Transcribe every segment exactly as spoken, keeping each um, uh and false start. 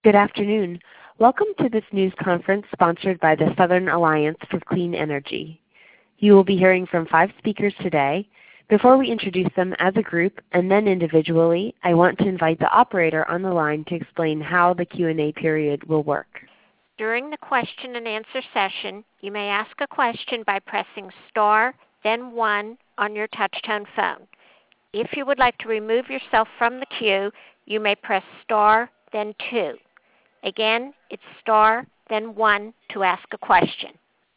Good afternoon. Welcome to this news conference sponsored by the Southern Alliance for Clean Energy. You will be hearing from five speakers today. Before we introduce them as a group and then individually, I want to invite the operator on the line to explain how the Q and A period will work. During the question and answer session, you may ask a question by pressing star, then one on your touch-tone phone. If you would like to remove yourself from the queue, you may press star, then two. Again, it's star, then one to ask a question.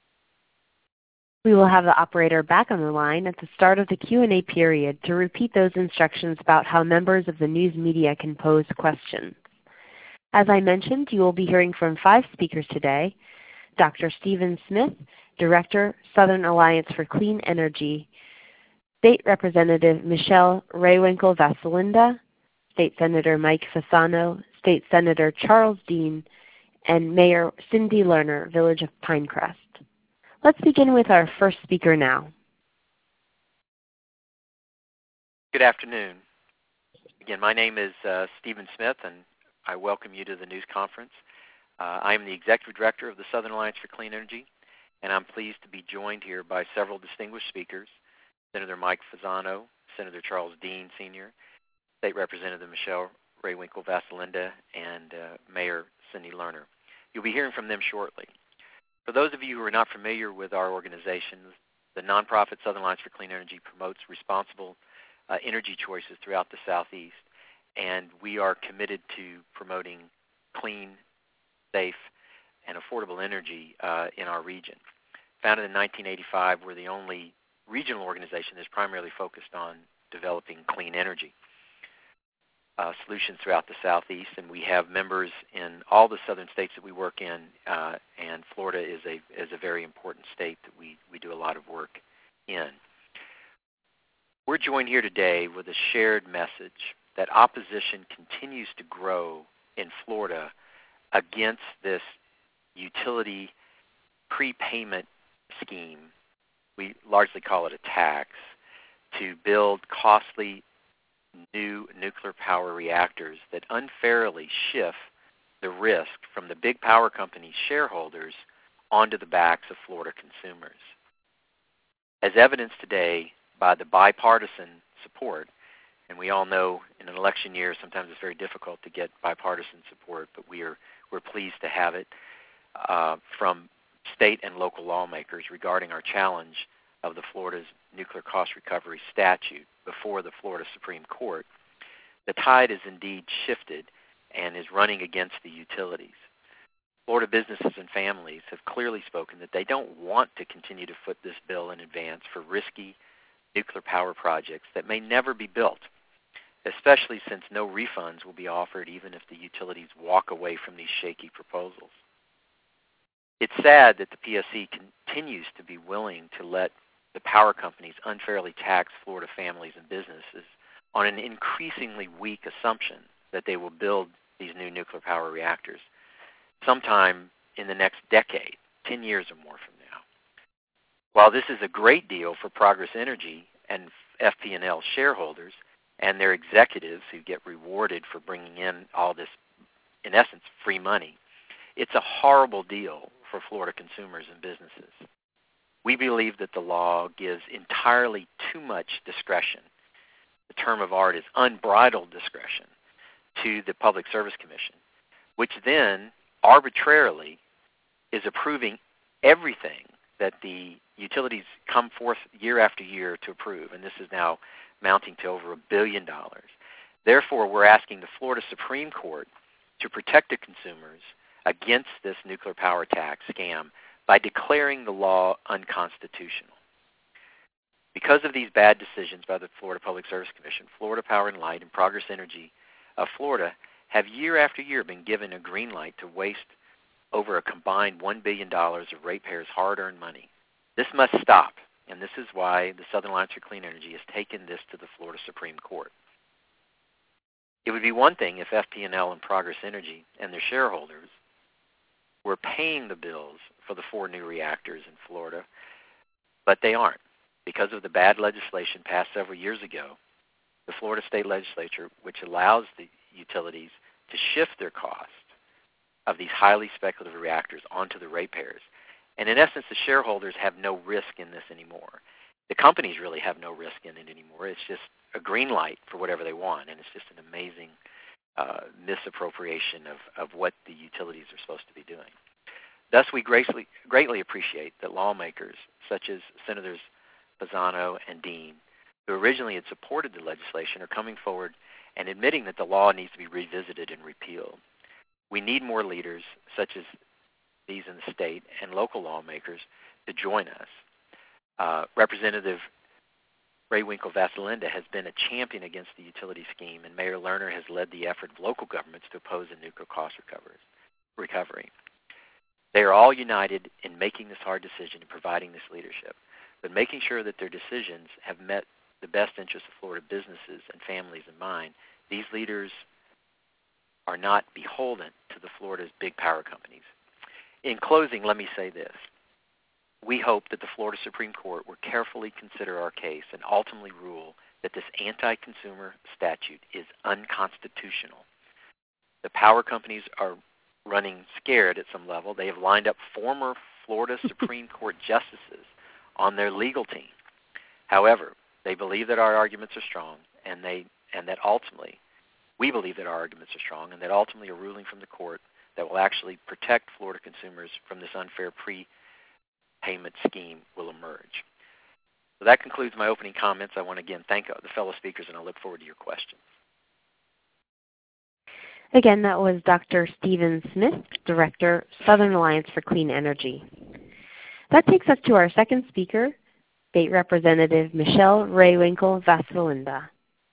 We will have the operator back on the line at the start of the Q and A period to repeat those instructions about how members of the news media can pose questions. As I mentioned, you will be hearing from five speakers today: Doctor Stephen Smith, Director, Southern Alliance for Clean Energy; State Representative Michelle Rehwinkel-Vasselinda; State Senator Mike Fasano; State Senator Charles Dean; and Mayor Cindy Lerner, Village of Pinecrest. Let's begin with our first speaker now. Good afternoon. Again, my name is uh, Stephen Smith, and I welcome you to the news conference. Uh, I am the Executive Director of the Southern Alliance for Clean Energy, and I'm pleased to be joined here by several distinguished speakers: Senator Mike Fasano, Senator Charles Dean, Senior, State Representative Michelle Rehwinkel-Vasselinda, and uh, Mayor Cindy Lerner. You'll be hearing from them shortly. For those of you who are not familiar with our organization, the nonprofit Southern Alliance for Clean Energy promotes responsible uh, energy choices throughout the Southeast, and we are committed to promoting clean, safe, and affordable energy uh, in our region. Founded in nineteen eighty-five, we're the only regional organization that's primarily focused on developing clean energy Uh, solutions throughout the Southeast, and we have members in all the southern states that we work in, uh, and Florida is a is a very important state that we, we do a lot of work in. We're joined here today with a shared message that opposition continues to grow in Florida against this utility prepayment scheme. We largely call it a tax to build costly new nuclear power reactors that unfairly shift the risk from the big power companies' shareholders onto the backs of Florida consumers. As evidenced today by the bipartisan support, and we all know in an election year sometimes it's very difficult to get bipartisan support, but we are we're pleased to have it uh, from state and local lawmakers regarding our challenge of the Florida's nuclear cost recovery statute before the Florida Supreme Court. The tide has indeed shifted and is running against the utilities. Florida businesses and families have clearly spoken that they don't want to continue to foot this bill in advance for risky nuclear power projects that may never be built, especially since no refunds will be offered even if the utilities walk away from these shaky proposals. It's sad that the P S C continues to be willing to let the power companies unfairly tax Florida families and businesses on an increasingly weak assumption that they will build these new nuclear power reactors sometime in the next decade, ten years or more from now. While this is a great deal for Progress Energy and F P and L shareholders and their executives who get rewarded for bringing in all this, in essence, free money, it's a horrible deal for Florida consumers and businesses. We believe that the law gives entirely too much discretion. The term of art is unbridled discretion to the Public Service Commission, which then arbitrarily is approving everything that the utilities come forth year after year to approve, and this is now mounting to over a billion dollars. Therefore, we're asking the Florida Supreme Court to protect the consumers against this nuclear power tax scam by declaring the law unconstitutional. Because of these bad decisions by the Florida Public Service Commission, Florida Power and Light and Progress Energy of Florida have year after year been given a green light to waste over a combined one billion dollars of ratepayers' hard-earned money. This must stop, and this is why the Southern Alliance for Clean Energy has taken this to the Florida Supreme Court. It would be one thing if F P and L and Progress Energy and their shareholders were paying the bills for the four new reactors in Florida, but they aren't. Because of the bad legislation passed several years ago, the Florida State Legislature, which allows the utilities to shift their costs of these highly speculative reactors onto the ratepayers. And in essence, the shareholders have no risk in this anymore. The companies really have no risk in it anymore. It's just a green light for whatever they want, and it's just an amazing uh, misappropriation of, of what the utilities are supposed to be doing. Thus, we greatly, greatly appreciate that lawmakers such as Senators Pisano and Dean, who originally had supported the legislation, are coming forward and admitting that the law needs to be revisited and repealed. We need more leaders such as these in the state and local lawmakers to join us. Uh, Representative Ray Winkle Vasilinda has been a champion against the utility scheme, and Mayor Lerner has led the effort of local governments to oppose the nuclear cost recovery. They are all united in making this hard decision and providing this leadership, but making sure that their decisions have met the best interests of Florida businesses and families in mind. These leaders are not beholden to the Florida's big power companies. In closing, let me say this. We hope that the Florida Supreme Court will carefully consider our case and ultimately rule that this anti-consumer statute is unconstitutional. The power companies are running scared at some level. They have lined up former Florida Supreme Court justices on their legal team. However, they believe that our arguments are strong, and they and that ultimately, we believe that our arguments are strong, and that ultimately a ruling from the court that will actually protect Florida consumers from this unfair prepayment scheme will emerge. So that concludes my opening comments. I want to again thank the fellow speakers, and I look forward to your questions. Again, that was Doctor Stephen Smith, Director, Southern Alliance for Clean Energy. That takes us to our second speaker, State Representative Michelle Raywinkle Vasilinda.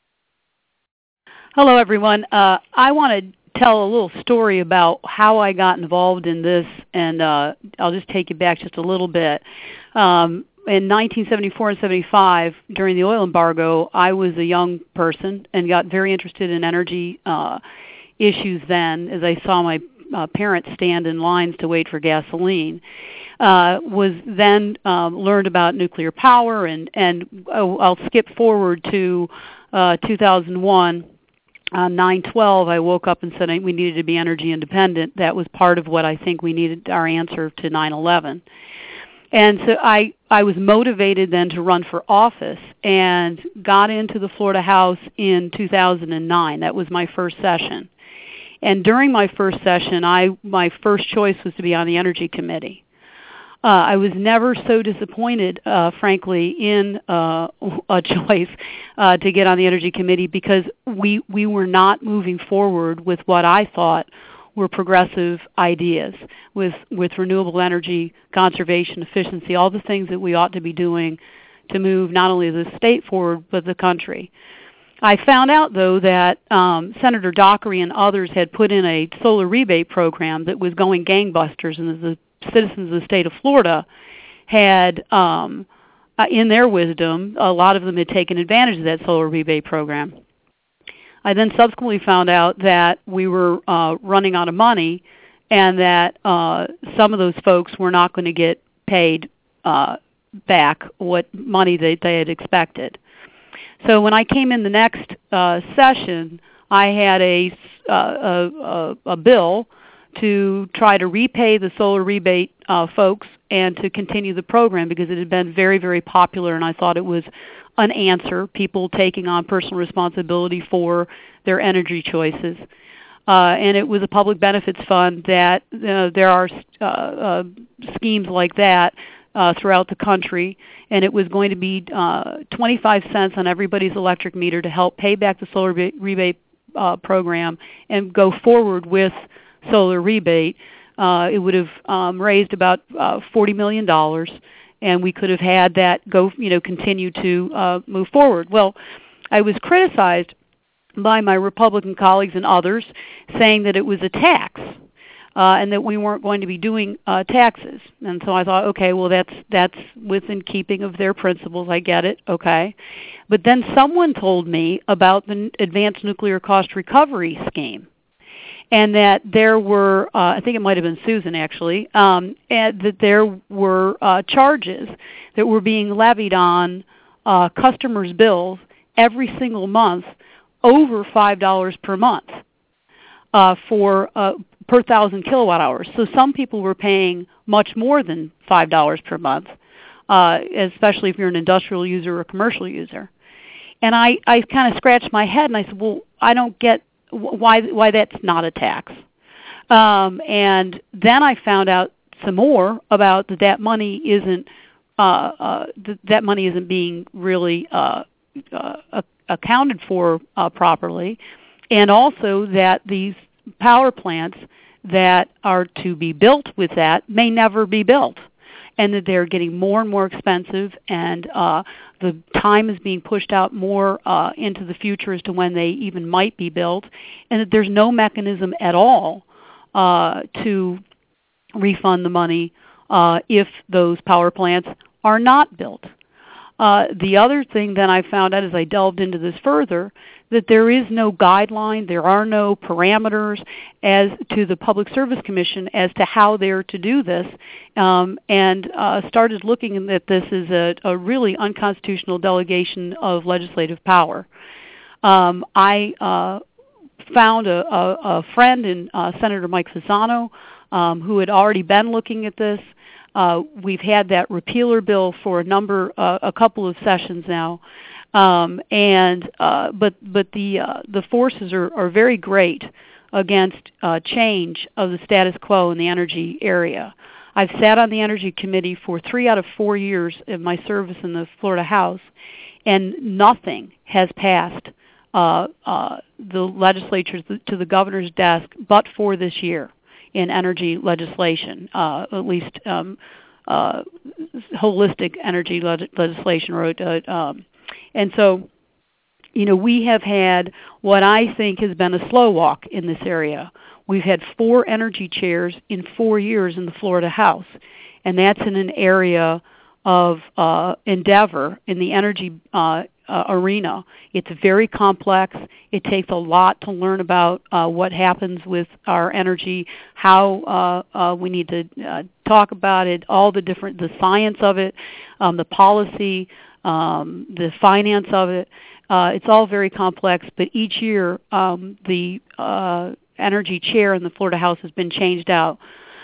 Hello, everyone. Uh, I want to tell a little story about how I got involved in this, and uh, I'll just take you back just a little bit. Um, in nineteen seventy-four and seventy-five, during the oil embargo, I was a young person and got very interested in energy uh, issues then, as I saw my uh, parents stand in lines to wait for gasoline. Uh, was then um, learned about nuclear power, and, and oh, I'll skip forward to uh, two thousand one. On nine twelve, I woke up and said we needed to be energy independent. That was part of what I think we needed, our answer to nine eleven. And so I, I was motivated then to run for office and got into the Florida House in two thousand nine. That was my first session. And during my first session, I my first choice was to be on the Energy Committee. Uh, I was never so disappointed, uh, frankly, in uh, a choice uh, to get on the Energy Committee, because we, we were not moving forward with what I thought were progressive ideas with, with renewable energy, conservation, efficiency, all the things that we ought to be doing to move not only the state forward but the country. I found out, though, that um, Senator Dockery and others had put in a solar rebate program that was going gangbusters, and the citizens of the state of Florida had, um, uh, in their wisdom, a lot of them had taken advantage of that solar rebate program. I then subsequently found out that we were uh, running out of money, and that uh, some of those folks were not going to get paid uh, back what money they, they had expected. So when I came in the next uh, session, I had a, uh, a, a, a bill to try to repay the solar rebate uh, folks and to continue the program, because it had been very, very popular, and I thought it was an answer, people taking on personal responsibility for their energy choices. Uh, and it was a public benefits fund that uh, there are uh, uh, schemes like that uh, throughout the country, and it was going to be uh, twenty-five cents on everybody's electric meter to help pay back the solar re- rebate uh, program and go forward with solar rebate. Uh, it would have um, raised about uh, forty million dollars, and we could have had that go, you know, continue to uh, move forward. Well, I was criticized by my Republican colleagues and others, saying that it was a tax uh, and that we weren't going to be doing uh, taxes. And so I thought, okay, well, that's that's within keeping of their principles. I get it, okay. But then someone told me about the Advanced Nuclear Cost Recovery Scheme, and that there were, uh, I think it might have been Susan actually, um, and that there were uh, charges that were being levied on uh, customers' bills every single month over five dollars per month. uh, for uh, per thousand kilowatt hours. So some people were paying much more than five dollars per month, uh, especially if you're an industrial user or a commercial user. And I, I kind of scratched my head and I said, well, I don't get why why that's not a tax. Um, and then I found out some more about that that money isn't uh, uh, th- that money isn't being really uh, uh, accounted for uh, properly, and also that these power plants that are to be built with that may never be built, and that they're getting more and more expensive, and uh, the time is being pushed out more uh, into the future as to when they even might be built, and that there's no mechanism at all uh, to refund the money uh, if those power plants are not built. Uh, the other thing that I found out as I delved into this further, that there is no guideline, there are no parameters as to the Public Service Commission as to how they're to do this, um, and uh, started looking at this as a, a really unconstitutional delegation of legislative power. Um, I uh, found a, a, a friend in uh, Senator Mike Fasano um, who had already been looking at this. Uh, we've had that repealer bill for a number, uh, a couple of sessions now, um, and uh, but but the uh, the forces are, are very great against uh, change of the status quo in the energy area. I've sat on the Energy Committee for three out of four years in my service in the Florida House, and nothing has passed uh, uh, the legislature to the governor's desk but for this year in energy legislation, uh, at least um, uh, holistic energy le- legislation. Or, uh, um, and so, you know, we have had what I think has been a slow walk in this area. We've had four energy chairs in four years in the Florida House, and that's in an area of uh, endeavor in the energy uh, uh, arena. It's very complex. It takes a lot to learn about uh, what happens with our energy, how uh, uh, we need to uh, talk about it, all the different, the science of it, um, the policy, um, the finance of it. Uh, it's all very complex, but each year um, the uh, energy chair in the Florida House has been changed out.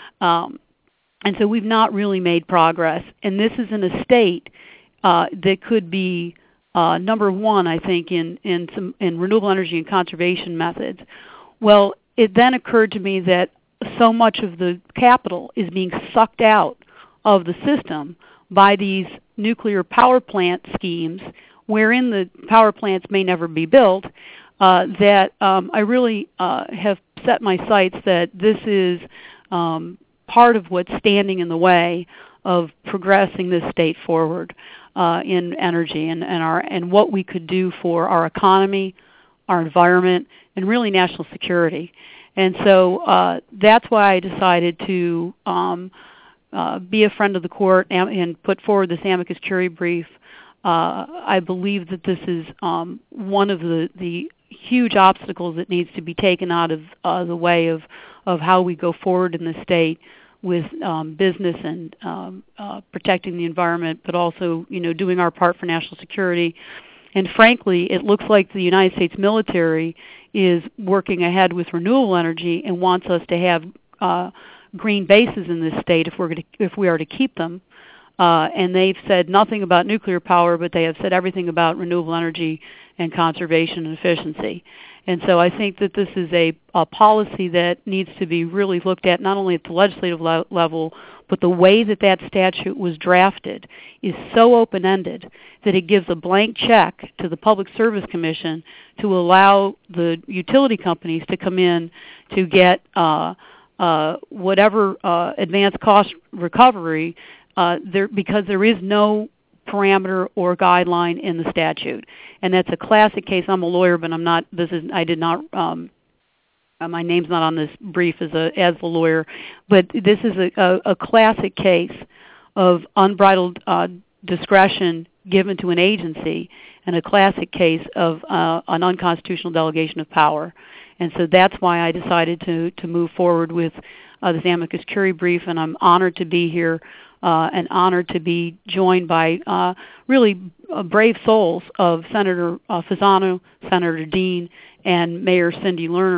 Um, and so we've not really made progress. And this is in a state uh, that could be uh, number one, I think, in, in, some, in renewable energy and conservation methods. Well, it then occurred to me that so much of the capital is being sucked out of the system by these nuclear power plant schemes wherein the power plants may never be built, uh, that um, I really uh, have set my sights that this is um, part of what's standing in the way of progressing this state forward uh, in energy and, and, our, and what we could do for our economy, our environment, and really national security. And so uh, that's why I decided to um, uh, be a friend of the court and, and put forward this amicus curiae brief. Uh, I believe that this is um, one of the, the huge obstacles that needs to be taken out of uh, the way of, of how we go forward in the state with um, business and um, uh, protecting the environment, but also, you know, doing our part for national security. And frankly, it looks like the United States military is working ahead with renewable energy and wants us to have uh, green bases in this state if we're going to, if we are to keep them. Uh, and they've said nothing about nuclear power, but they have said everything about renewable energy and conservation and efficiency. And so I think that this is a, a policy that needs to be really looked at, not only at the legislative le- level, but the way that that statute was drafted is so open-ended that it gives a blank check to the Public Service Commission to allow the utility companies to come in to get uh, uh, whatever uh, advanced cost recovery uh, there, because there is no parameter or guideline in the statute. And that's a classic case. I'm a lawyer, but I'm not, this is, I did not, um, uh, my name's not on this brief as a, as the lawyer, but this is a, a, a classic case of unbridled uh, discretion given to an agency and a classic case of uh, an unconstitutional delegation of power. And so that's why I decided to, to move forward with uh, this amicus curiae brief, and I'm honored to be here. Uh, and honored to be joined by uh, really uh, brave souls of Senator uh, Fasano, Senator Dean, and Mayor Cindy Lerner,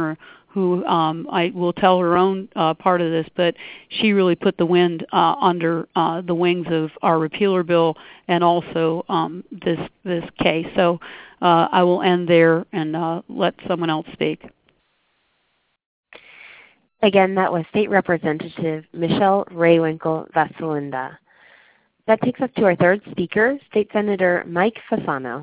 who um, I will tell her own uh, part of this, but she really put the wind uh, under uh, the wings of our repealer bill and also um, this this case. So uh, I will end there and uh, let someone else speak. Again, that was State Representative Michelle Rehwinkel-Vasilindo. That takes us to our third speaker, State Senator Mike Fasano.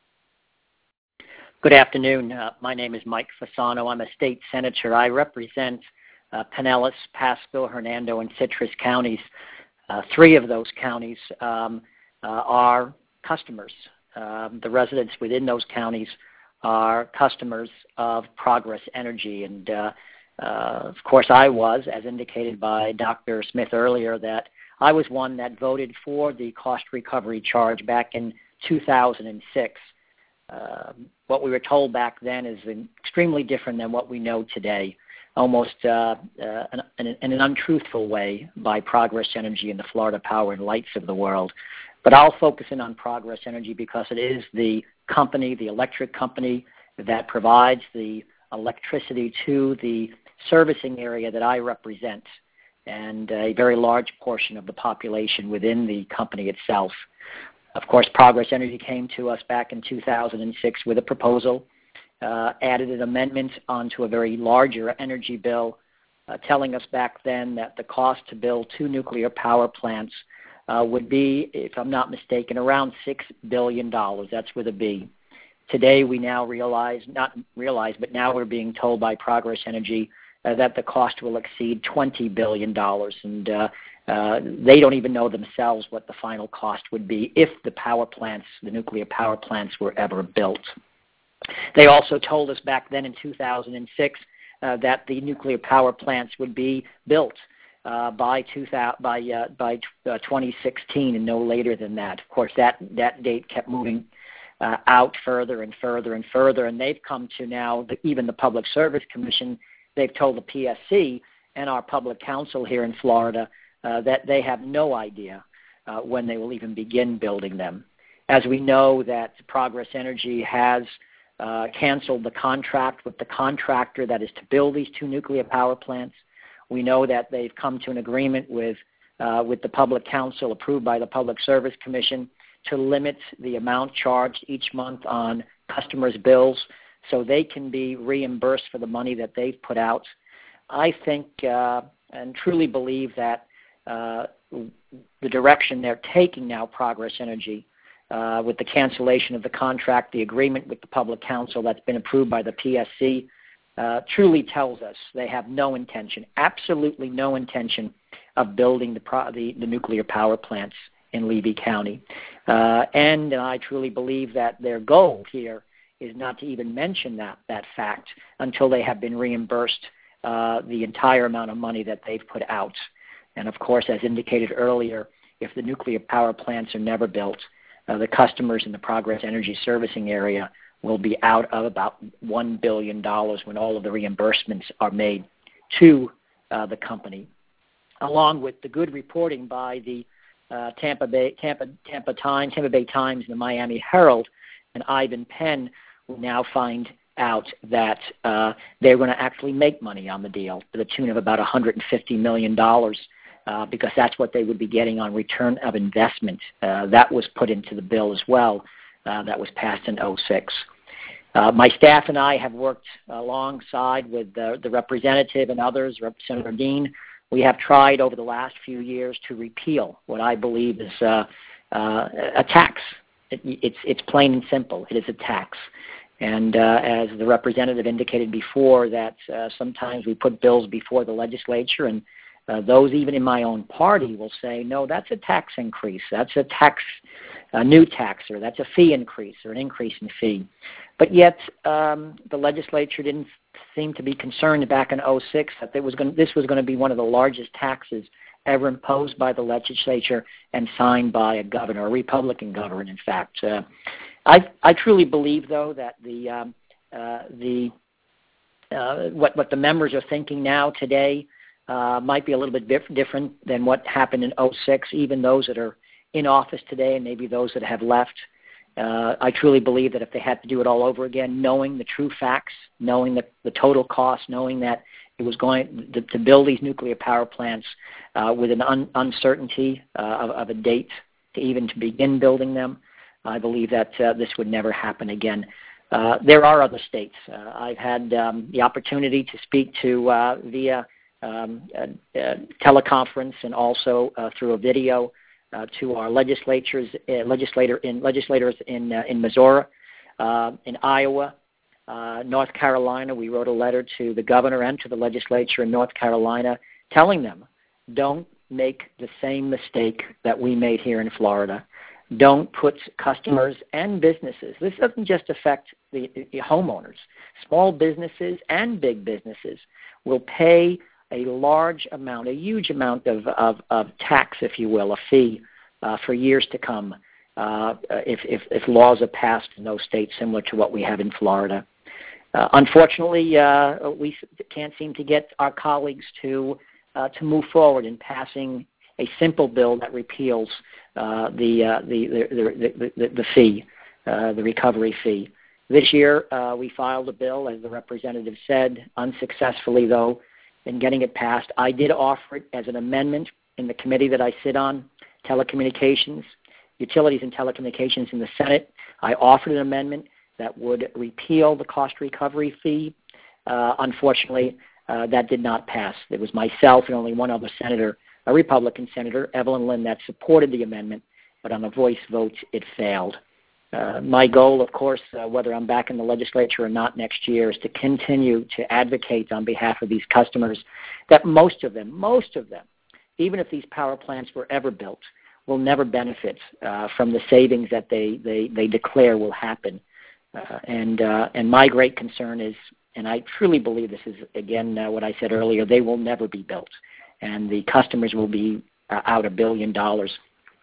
Good afternoon. Uh, my name is Mike Fasano. I'm a state senator. I represent uh, Pinellas, Passville, Hernando, and Citrus counties. Uh, three of those counties um, uh, are customers. Um, the residents within those counties are customers of Progress Energy. And, uh, uh, of course, I was, as indicated by Doctor Smith earlier, that I was one that voted for the cost recovery charge back in two thousand six. Uh, what we were told back then is extremely different than what we know today, almost uh, uh, in, in an untruthful way by Progress Energy and the Florida Power and Lights of the world. But I'll focus in on Progress Energy because it is the company, the electric company, that provides the electricity to the servicing area that I represent, and a very large portion of the population within the company itself. Of course, Progress Energy came to us back in two thousand six with a proposal, uh, added an amendment onto a very larger energy bill, uh, telling us back then that the cost to build two nuclear power plants uh, would be, if I'm not mistaken, around six billion dollars. That's with a B. Today we now realize, not realize, but now we're being told by Progress Energy Uh, that the cost will exceed twenty billion dollars, and uh, uh, they don't even know themselves what the final cost would be if the power plants, the nuclear power plants, were ever built. They also told us back then in two thousand six uh, that the nuclear power plants would be built uh, by, two thousand, by, uh, by uh, twenty sixteen and no later than that. Of course, that, that date kept moving uh, out further and further and further, and they've come to now, the, even the Public Service Commission, they've told the P S C and our public counsel here in Florida uh, that they have no idea uh, when they will even begin building them. As we know that Progress Energy has uh, canceled the contract with the contractor that is to build these two nuclear power plants. We know that they've come to an agreement with, uh, with the public counsel approved by the Public Service Commission to limit the amount charged each month on customers' bills, so they can be reimbursed for the money that they've put out. I think uh, and truly believe that uh, the direction they're taking now, Progress Energy, uh, with the cancellation of the contract, the agreement with the Public Counsel that's been approved by the P S C, uh, truly tells us they have no intention, absolutely no intention of building the, pro- the, the nuclear power plants in Levy County. Uh, and I truly believe that their goal here is not to even mention that, that fact until they have been reimbursed uh, the entire amount of money that they've put out. And, of course, as indicated earlier, if the nuclear power plants are never built, uh, the customers in the Progress Energy servicing area will be out of about one billion dollars when all of the reimbursements are made to uh, the company. Along with the good reporting by the uh, Tampa Bay, Tampa, Tampa Times, Tampa Bay Times, and the Miami Herald, and Ivan Penn will now find out that uh, they're going to actually make money on the deal to the tune of about one hundred fifty million dollars uh, because that's what they would be getting on return of investment. Uh, that was put into the bill as well. Uh, that was passed in oh six. Uh, my staff and I have worked alongside with the, the representative and others, Representative Dean. We have tried over the last few years to repeal what I believe is uh, uh, a tax. It, it's, it's plain and simple. It is a tax. And uh, as the representative indicated before, that uh, sometimes we put bills before the legislature, and uh, those even in my own party will say, no, that's a tax increase. That's a tax, a new tax, or that's a fee increase or an increase in fee. But yet um, the legislature didn't seem to be concerned back in oh six that there was going, this was going to be one of the largest taxes ever imposed by the legislature and signed by a governor, a Republican governor, in fact. Uh, I, I truly believe, though, that the um, uh, the uh, what what the members are thinking now today uh, might be a little bit diff- different than what happened in oh six. Even those that are in office today, and maybe those that have left, Uh, I truly believe that if they had to do it all over again, knowing the true facts, knowing the, the total cost, knowing that it was going to, to build these nuclear power plants uh, with an un, uncertainty uh, of, of a date to even to begin building them, I believe that uh, this would never happen again. Uh, there are other states. Uh, I've had um, the opportunity to speak to uh, via um, a, a teleconference and also uh, through a video uh, to our legislatures, uh, legislator in legislators in uh, in Missouri, uh, in Iowa, uh, North Carolina. We wrote a letter to the governor and to the legislature in North Carolina, telling them, don't make the same mistake that we made here in Florida. Don't put customers and businesses. This doesn't just affect the, the homeowners. Small businesses and big businesses will pay a large amount, a huge amount of, of, of tax, if you will, a fee uh, for years to come uh, if, if, if laws are passed in those states similar to what we have in Florida. Uh, unfortunately, uh, we can't seem to get our colleagues to uh, to move forward in passing a simple bill that repeals uh, the, uh, the, the, the, the, the fee, uh, the recovery fee. This year, uh, we filed a bill, as the representative said, unsuccessfully, though, in getting it passed. I did offer it as an amendment in the committee that I sit on, Telecommunications, Utilities and Telecommunications in the Senate. I offered an amendment that would repeal the cost recovery fee. Uh, unfortunately, uh, that did not pass. It was myself and only one other senator, a Republican senator, Evelyn Lynn, that supported the amendment, but on a voice vote, it failed. Uh, my goal, of course, uh, whether I'm back in the legislature or not next year, is to continue to advocate on behalf of these customers that most of them, most of them, even if these power plants were ever built, will never benefit uh, from the savings that they, they, they declare will happen. Uh, and, uh, and my great concern is, and I truly believe this is, again, uh, what I said earlier, they will never be built, and the customers will be uh, out a billion dollars.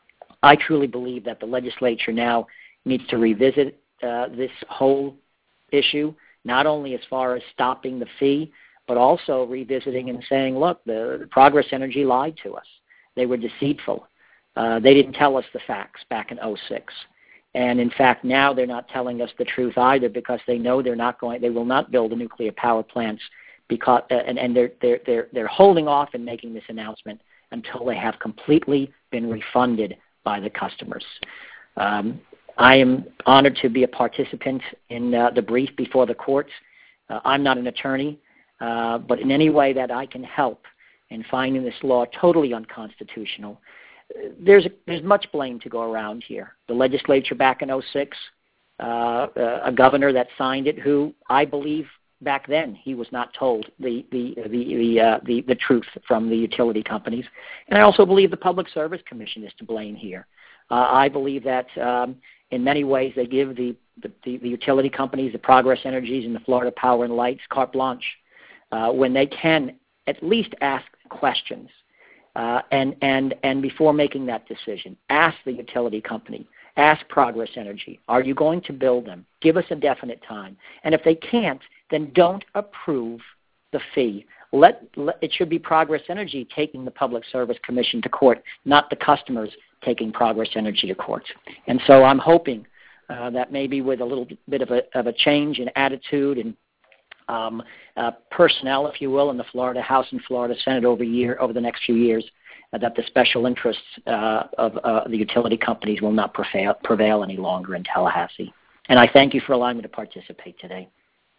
I truly believe that the legislature now needs to revisit uh, this whole issue, not only as far as stopping the fee, but also revisiting and saying, look, the, the Progress Energy lied to us. They were deceitful. Uh, they didn't tell us the facts back in oh six. And in fact, now they're not telling us the truth either, because they know they're not going, they will not build the nuclear power plants, because, uh, and, and they're, they're, they're, they're holding off in making this announcement until they have completely been refunded by the customers. Um, I am honored to be a participant in uh, the brief before the courts. Uh, I'm not an attorney, uh, but in any way that I can help in finding this law totally unconstitutional, there's, a, there's much blame to go around here. The legislature back in oh six, uh, a governor that signed it, who I believe back then he was not told the the the the, uh, the the truth from the utility companies, and I also believe the Public Service Commission is to blame here. Uh, I believe that um, in many ways they give the, the, the, the utility companies, the Progress Energies and the Florida Power and Lights, carte blanche uh, when they can at least ask questions. Uh, and, and, and before making that decision, ask the utility company, ask Progress Energy, are you going to build them? Give us a definite time. And if they can't, then don't approve the fee. Let, let, it should be Progress Energy taking the Public Service Commission to court, not the customers taking Progress Energy to court. And so I'm hoping uh, that maybe with a little bit of a, of a change in attitude and um, uh, personnel, if you will, in the Florida House and Florida Senate over year over the next few years, uh, that the special interests uh, of uh, the utility companies will not prevail, prevail any longer in Tallahassee. And I thank you for allowing me to participate today.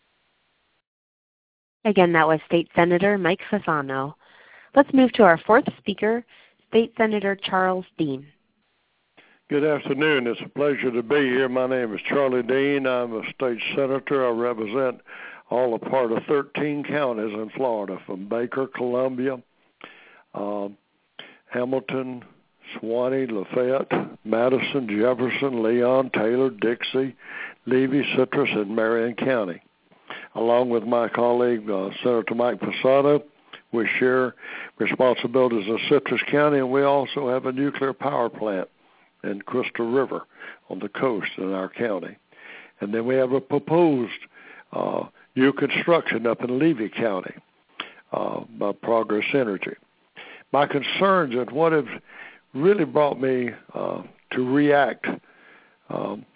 Again, that was State Senator Mike Fasano. Let's move to our fourth speaker, State Senator Charles Dean. Good afternoon. It's a pleasure to be here. My name is Charlie Dean. I'm a state senator. I represent all a part of thirteen counties in Florida, from Baker, Columbia, uh, Hamilton, Suwannee, Lafayette, Madison, Jefferson, Leon, Taylor, Dixie, Levy, Citrus, and Marion County. Along with my colleague, uh, Senator Mike Fasano, we share responsibilities in Citrus County, and we also have a nuclear power plant in Crystal River on the coast in our county. And then we have a proposed uh, new construction up in Levy County uh, by Progress Energy. My concerns and what have really brought me uh, to react um,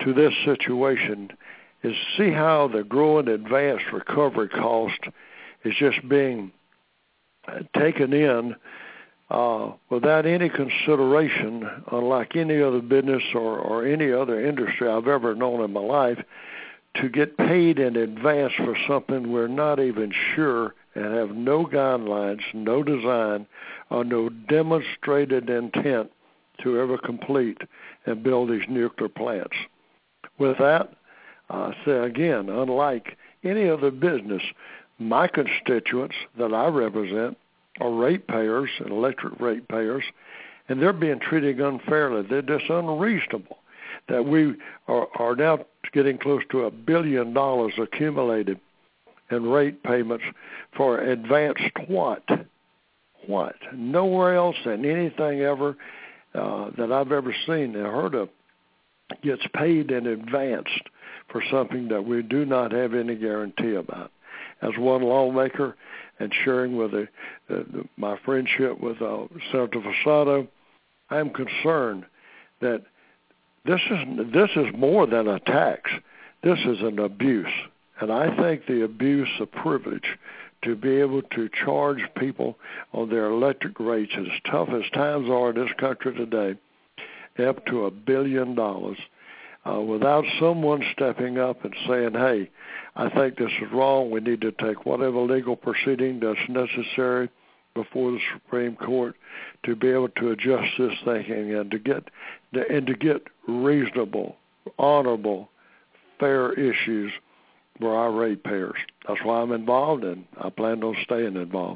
to this situation is see how the growing advanced recovery cost is just being taken in uh, without any consideration, unlike any other business or, or any other industry I've ever known in my life, to get paid in advance for something we're not even sure and have no guidelines, no design, or no demonstrated intent to ever complete and build these nuclear plants. With that, I say again, unlike any other business, my constituents that I represent are ratepayers and electric ratepayers, and they're being treated unfairly. They're just unreasonable that we are, are now getting close to a billion dollars accumulated in rate payments for advanced what? What? Nowhere else in anything ever uh, that I've ever seen or heard of gets paid in advance for something that we do not have any guarantee about. As one lawmaker and sharing with the, the, the, my friendship with uh, Senator Fasano, I'm concerned that this is this is more than a tax. This is an abuse. And I think the abuse of privilege to be able to charge people on their electric rates, as tough as times are in this country today, up to a billion dollars, uh, without someone stepping up and saying, hey, I think this is wrong. We need to take whatever legal proceeding that's necessary before the Supreme Court to be able to adjust this thinking and to get and to get reasonable, honorable, fair issues for our ratepayers. That's why I'm involved, and I plan on staying involved.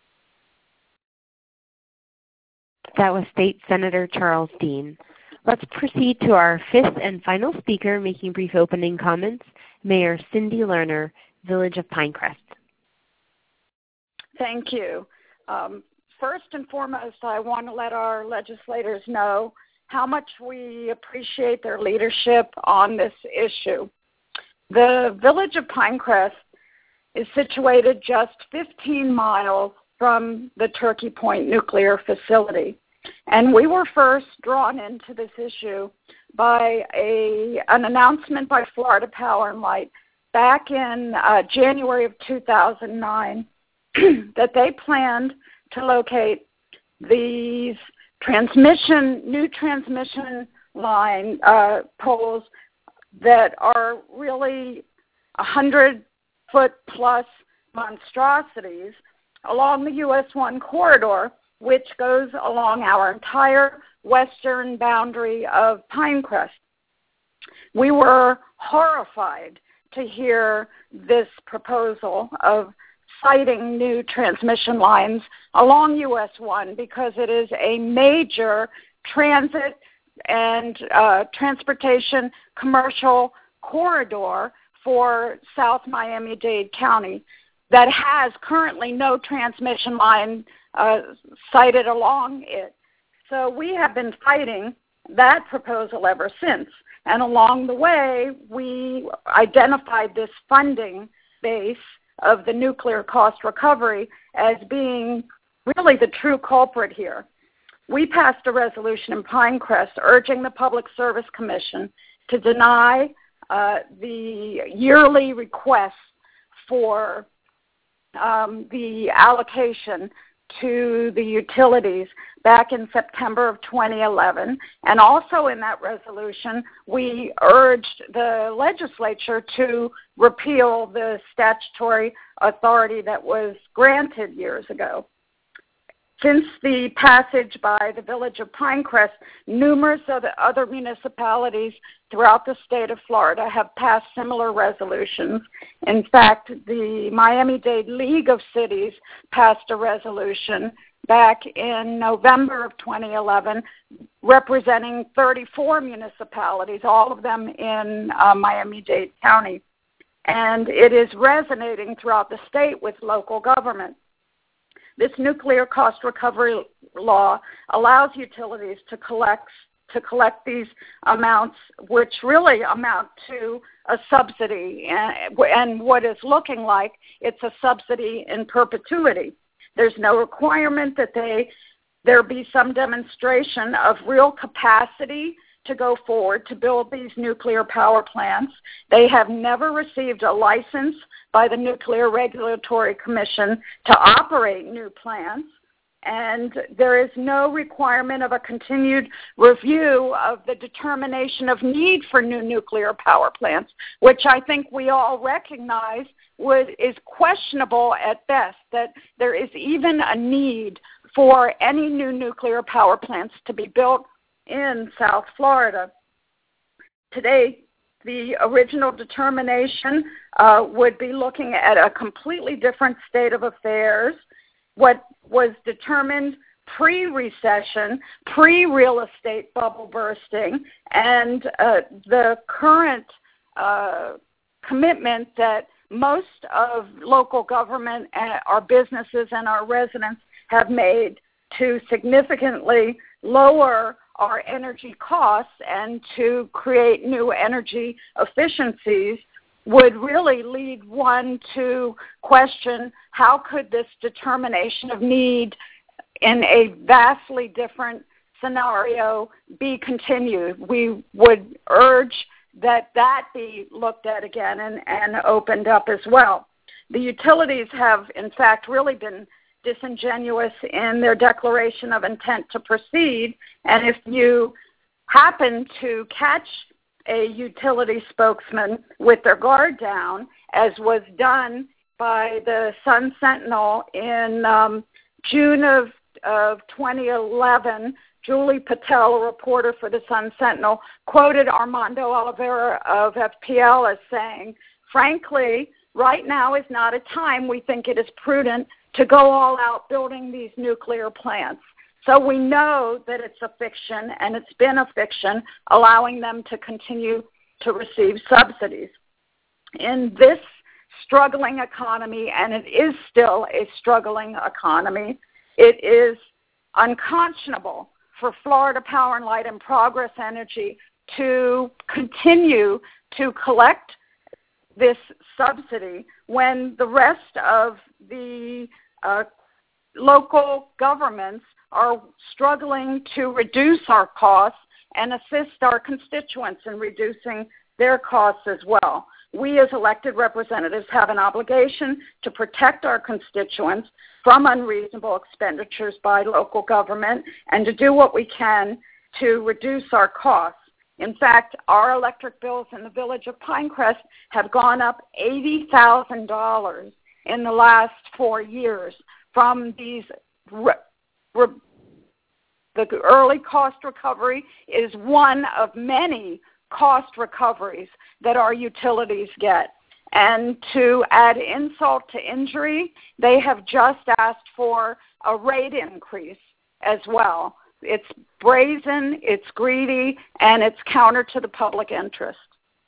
That was State Senator Charles Dean. Let's proceed to our fifth and final speaker making brief opening comments, Mayor Cindy Lerner, Village of Pinecrest. Thank you. Um, first and foremost, I want to let our legislators know how much we appreciate their leadership on this issue. The Village of Pinecrest is situated just fifteen miles from the Turkey Point nuclear facility. And we were first drawn into this issue by a, an announcement by Florida Power and Light back in uh, January of two thousand nine that they planned to locate these transmission, new transmission line uh, poles that are really one hundred foot plus monstrosities along the U S one corridor, which goes along our entire western boundary of Pinecrest. We were horrified to hear this proposal of siting new transmission lines along U S one because it is a major transit and uh, transportation commercial corridor for South Miami-Dade County that has currently no transmission line uh, sited along it. So we have been fighting that proposal ever since. And along the way, we identified this funding base of the nuclear cost recovery as being really the true culprit here. We passed a resolution in Pinecrest urging the Public Service Commission to deny uh, the yearly requests for um, the allocation to the utilities back in September of twenty eleven. And also in that resolution, we urged the legislature to repeal the statutory authority that was granted years ago. Since the passage by the Village of Pinecrest, numerous other, other municipalities throughout the state of Florida have passed similar resolutions. In fact, the Miami-Dade League of Cities passed a resolution back in November of twenty eleven representing thirty-four municipalities, all of them in uh, Miami-Dade County. And it is resonating throughout the state with local government. This nuclear cost recovery law allows utilities to collect to collect these amounts, which really amount to a subsidy, and, and what is looking like it's a subsidy in perpetuity. There's no requirement that they there be some demonstration of real capacity to go forward to build these nuclear power plants. They have never received a license by the Nuclear Regulatory Commission to operate new plants, and there is no requirement of a continued review of the determination of need for new nuclear power plants, which I think we all recognize would, is questionable at best, that there is even a need for any new nuclear power plants to be built in South Florida. Today, the original determination uh, would be looking at a completely different state of affairs. What was determined pre-recession, pre-real estate bubble bursting, and uh, the current uh, commitment that most of local government, and our businesses and our residents have made to significantly lower our energy costs and to create new energy efficiencies would really lead one to question how could this determination of need in a vastly different scenario be continued. We would urge that that be looked at again and, and opened up as well. The utilities have, in fact, really been disingenuous in their declaration of intent to proceed, and if you happen to catch a utility spokesman with their guard down, as was done by the Sun Sentinel in um, June of, of twenty eleven, Julie Patel, a reporter for the Sun Sentinel, quoted Armando Oliveira of F P L as saying, frankly, right now is not a time we think it is prudent to go all out building these nuclear plants. So we know that it's a fiction, and it's been a fiction, allowing them to continue to receive subsidies. In this struggling economy, and it is still a struggling economy, it is unconscionable for Florida Power and Light and Progress Energy to continue to collect this subsidy when the rest of the uh, local governments are struggling to reduce our costs and assist our constituents in reducing their costs as well. We as elected representatives have an obligation to protect our constituents from unreasonable expenditures by local government and to do what we can to reduce our costs. In fact, our electric bills in the village of Pinecrest have gone up eighty thousand dollars in the last four years from these re- re- the early cost recovery is one of many cost recoveries that our utilities get. And to add insult to injury, they have just asked for a rate increase as well. It's brazen, it's greedy, and it's counter to the public interest.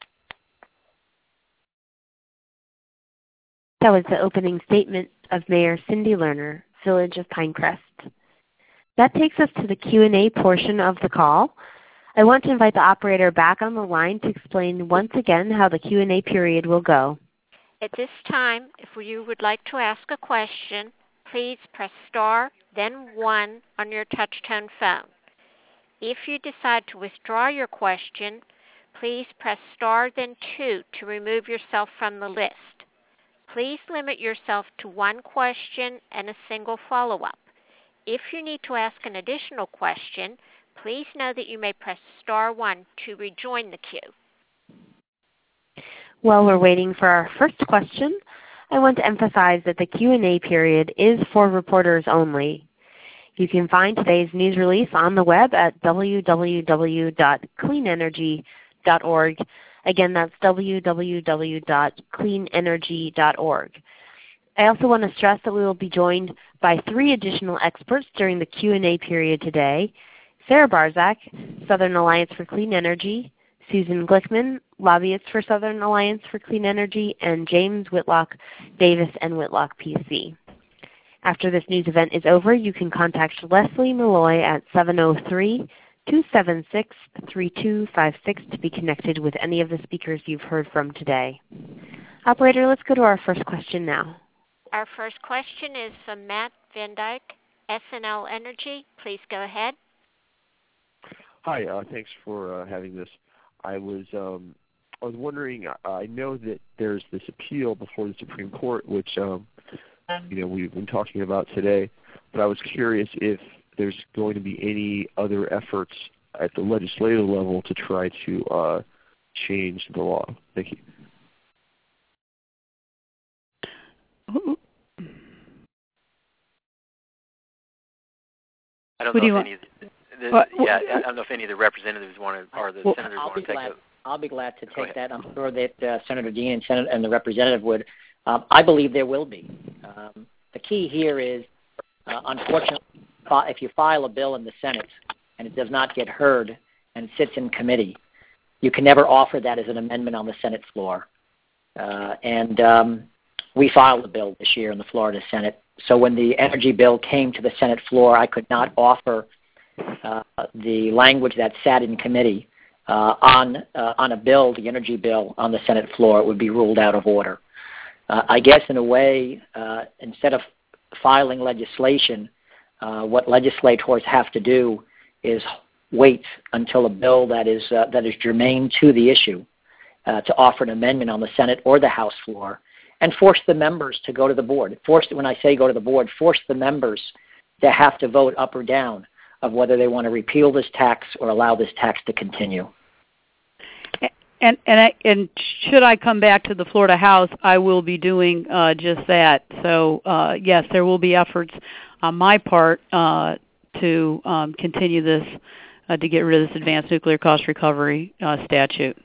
That was the opening statement of Mayor Cindy Lerner, Village of Pinecrest. That takes us to the Q and A portion of the call. I want to invite the operator back on the line to explain once again how the Q and A period will go. At this time, if you would like to ask a question, please press star, then one on your touch-tone phone. If you decide to withdraw your question, please press star, then two to remove yourself from the list. Please limit yourself to one question and a single follow-up. If you need to ask an additional question, please know that you may press star one to rejoin the queue. While we're waiting for our first question, I want to emphasize that the Q and A period is for reporters only. You can find today's news release on the web at w w w dot clean energy dot org. Again, that's w w w dot clean energy dot org. I also want to stress that we will be joined by three additional experts during the Q and A period today. Sarah Barzak, Southern Alliance for Clean Energy, Susan Glickman, lobbyist for Southern Alliance for Clean Energy, and James Whitlock, Davis and Whitlock P C. After this news event is over, you can contact Leslie Malloy at seven oh three, two seven six, three two five six to be connected with any of the speakers you've heard from today. Operator, let's go to our first question now. Our first question is from Matt Van Dyke, S N L Energy. Please go ahead. Hi, uh, thanks for uh, having this. I was um, I was wondering. I know that there's this appeal before the Supreme Court, which um, you know we've been talking about today. But I was curious if there's going to be any other efforts at the legislative level to try to uh, change the law. Thank you. I don't What know do if you any. Of the, What- the, yeah, I don't know if any of the representatives want to, or the Well, senators I'll want be to take glad. it. I'll be glad to Go take ahead. that. I'm sure that uh, Senator Dean and, Senator, and the representative would. Um, I believe there will be. Um, the key here is, uh, unfortunately, if you file a bill in the Senate and it does not get heard and sits in committee, you can never offer that as an amendment on the Senate floor. Uh, and um, we filed a bill this year in the Florida Senate. So when the energy bill came to the Senate floor, I could not offer uh, the language that sat in committee uh, on uh, on a bill, the energy bill, on the Senate floor. It would be ruled out of order. Uh, I guess in a way, uh, instead of filing legislation, uh, what legislators have to do is wait until a bill that is uh, that is germane to the issue uh, to offer an amendment on the Senate or the House floor, and force the members to go to the board. Force, when I say go to the board, force the members to have to vote up or down of whether they want to repeal this tax or allow this tax to continue. And and I, and should I come back to the Florida House, I will be doing uh, just that. So uh, yes, there will be efforts on my part uh, to um, continue this uh, to get rid of this advanced nuclear cost recovery uh, statute.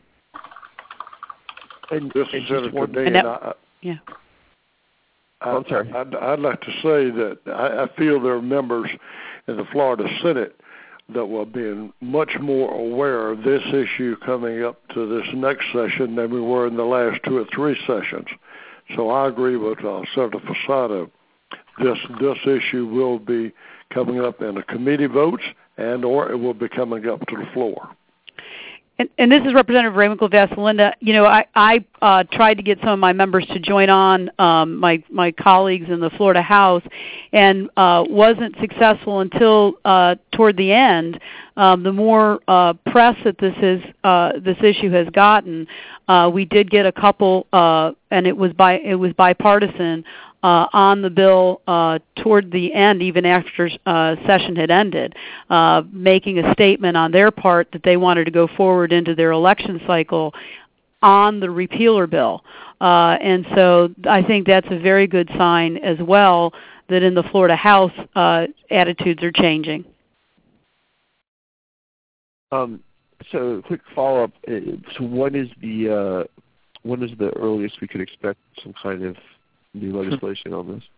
And, This and is just Senator one, Dean. And that- I, yeah. I, I'm sorry. I'd, I'd like to say that I, I feel there are members in the Florida Senate that will be much more aware of this issue coming up to this next session than we were in the last two or three sessions. So I agree with uh, Senator Fasano. This this issue will be coming up in the committee votes, and or it will be coming up to the floor. And, and this is Representative Raywinkle Vasalinda. You know, I, I uh, tried to get some of my members to join on, um, my my colleagues in the Florida House, and uh, wasn't successful until uh, toward the end. Um, the more uh, press that this is uh, this issue has gotten, uh, we did get a couple, uh, and it was by it was bipartisan. Uh, on the bill uh, toward the end, even after uh, session had ended, uh, making a statement on their part that they wanted to go forward into their election cycle on the repealer bill. Uh, and so I think that's a very good sign as well that in the Florida House, uh, attitudes are changing. Um, so, quick follow-up. So, when is the uh, when is the earliest we could expect some kind of new legislation on this?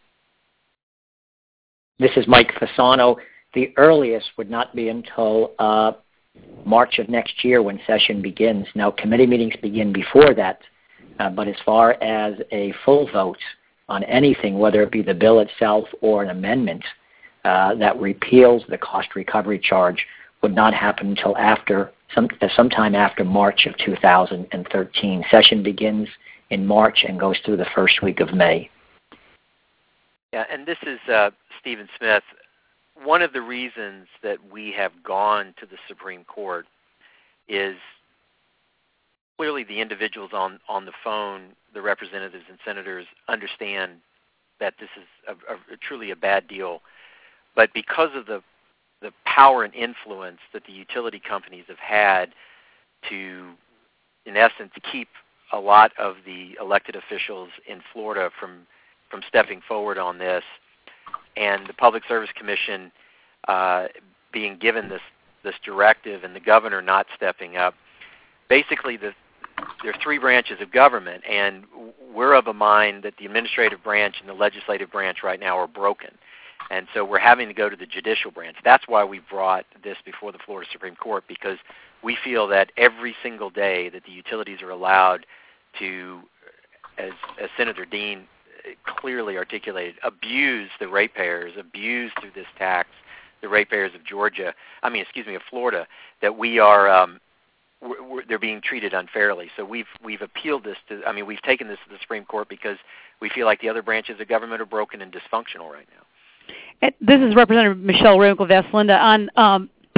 This is Mike Fasano. The earliest would not be until uh, March of next year when session begins. Now, committee meetings begin before that, uh, but as far as a full vote on anything, whether it be the bill itself or an amendment uh, that repeals the cost recovery charge, would not happen until after some sometime after March of two thousand thirteen. Session begins in March and goes through the first week of May. Yeah, and this is uh, Stephen Smith. One of the reasons that we have gone to the Supreme Court is clearly the individuals on, on the phone, the representatives and senators, understand that this is a, a, a truly a bad deal. But because of the the power and influence that the utility companies have had to, in essence, keep a lot of the elected officials in Florida from from stepping forward on this, and the Public Service Commission uh, being given this this directive and the governor not stepping up. Basically, the, there are three branches of government, and we're of a mind that the administrative branch and the legislative branch right now are broken. And so we're having to go to the judicial branch. That's why we brought this before the Florida Supreme Court, because we feel that every single day that the utilities are allowed to, as, as Senator Dean clearly articulated, abuse the ratepayers, abuse through this tax the ratepayers of Georgia, I mean, excuse me, of Florida, that we are, um, we're, we're, they're being treated unfairly. So we've we've appealed this to, I mean, we've taken this to the Supreme Court because we feel like the other branches of government are broken and dysfunctional right now. This is Representative Michelle Raywinkle Vasalinda. On um,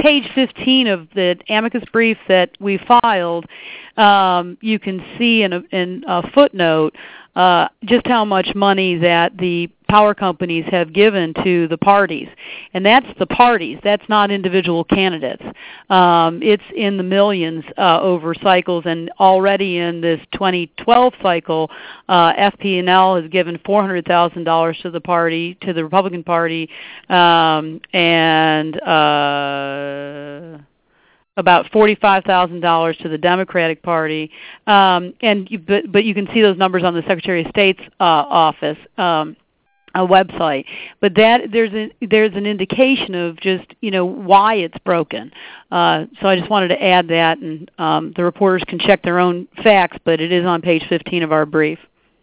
page fifteen of the amicus brief that we filed, um, you can see in a, in a footnote uh, just how much money that the power companies have given to the parties. And that's the parties. That's not individual candidates. Um, it's in the millions uh, over cycles, and already in this twenty twelve cycle, uh, F P and L has given four hundred thousand dollars to the party, to the Republican Party, um, and uh, about forty-five thousand dollars to the Democratic Party, um, and you, but, but you can see those numbers on the Secretary of State's uh, office um, a website. But that there's a, there's an indication of just you know why it's broken. Uh, so I just wanted to add that, and um, the reporters can check their own facts, but it is on page fifteen of our brief.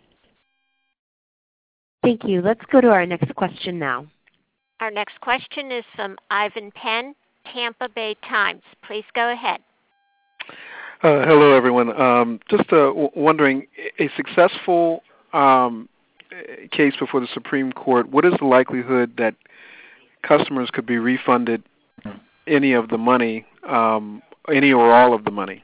Thank you. Let's go to our next question now. Our next question is from Ivan Penn, Tampa Bay Times. Please go ahead. Uh, hello, everyone. Um, just uh, w- wondering, a successful um, case before the Supreme Court, what is the likelihood that customers could be refunded any of the money, um, any or all of the money?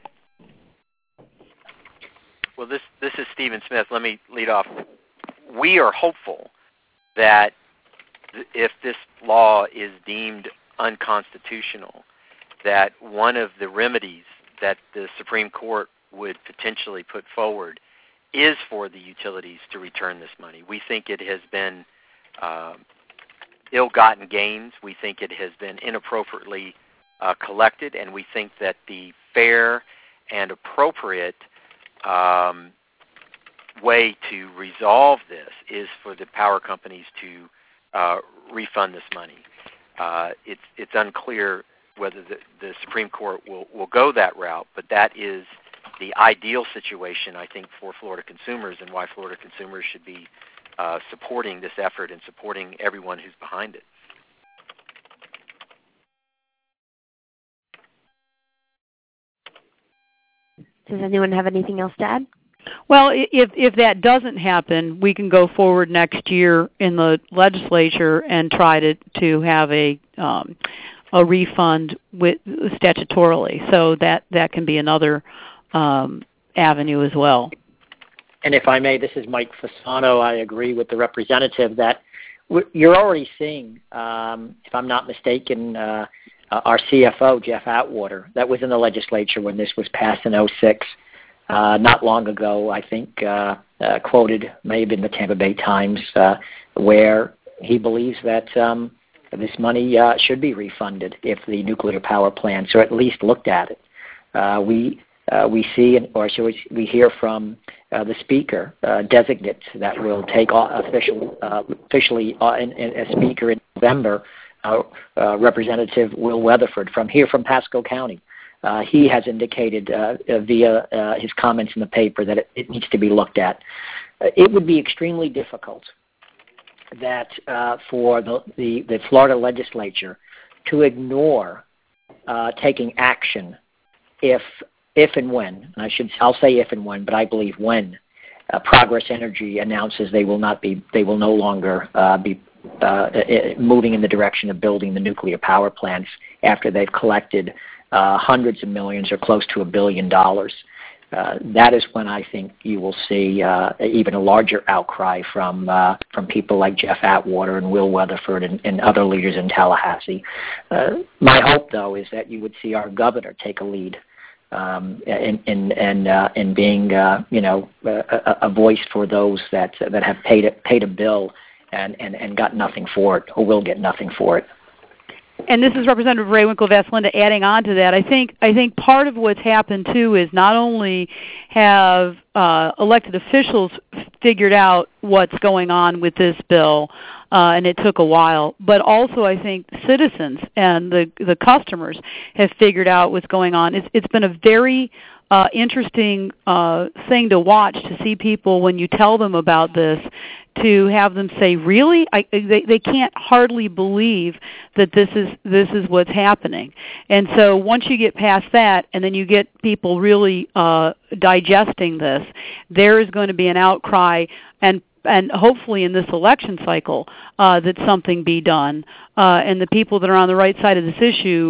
Well, this this is Stephen Smith. Let me lead off. We are hopeful that if this law is deemed unconstitutional, that one of the remedies that the Supreme Court would potentially put forward is for the utilities to return this money. We think it has been uh, ill-gotten gains. We think it has been inappropriately uh, collected, and we think that the fair and appropriate um, way to resolve this is for the power companies to uh, refund this money. Uh, it's it's unclear whether the, the Supreme Court will, will go that route, but that is the ideal situation, I think, for Florida consumers, and why Florida consumers should be uh, supporting this effort and supporting everyone who's behind it. Does anyone have anything else to add? Well, if if that doesn't happen, we can go forward next year in the legislature and try to to have a um, a refund with statutorily. So that that can be another um, avenue as well. And if I may, this is Mike Fasano. I agree with the representative that you're already seeing, um, if I'm not mistaken, uh, our C F O, Jeff Atwater, that was in the legislature when this was passed in oh six. Uh, not long ago, I think, uh, uh, quoted, may have been the Tampa Bay Times, uh, where he believes that um, this money uh, should be refunded if the nuclear power plants are at least looked at it. Uh, we uh, we see, or should we, we hear from uh, the speaker uh, designate that will take official, uh, officially uh, in, in, as speaker in November, uh, uh, Representative Will Weatherford from here from Pasco County. Uh, he has indicated uh, via uh, his comments in the paper that it, it needs to be looked at. Uh, it would be extremely difficult that uh, for the, the, the Florida legislature to ignore uh, taking action if if and when, and I should I'll say if and when, but I believe when uh, Progress Energy announces they will not be they will no longer uh, be uh, moving in the direction of building the nuclear power plants after they've collected Uh, hundreds of millions or close to a billion dollars. Uh, that is when I think you will see uh, even a larger outcry from uh, from people like Jeff Atwater and Will Weatherford and, and other leaders in Tallahassee. Uh, my hope, though, is that you would see our governor take a lead um, in in in, uh, in being uh, you know a, a voice for those that that have paid a, paid a bill and, and, and got nothing for it or will get nothing for it. And this is Representative Ray Winkle-Vasalinda adding on to that. I think I think part of what's happened, too, is not only have uh, elected officials figured out what's going on with this bill, uh, and it took a while, but also I think citizens and the the customers have figured out what's going on. It's, it's been a very uh, interesting uh, thing to watch, to see people, when you tell them about this, to have them say, "Really?" I, they, they can't hardly believe that this is this is what's happening. And so once you get past that, and then you get people really uh, digesting this, there is going to be an outcry, and and hopefully in this election cycle uh, that something be done, uh, and the people that are on the right side of this issue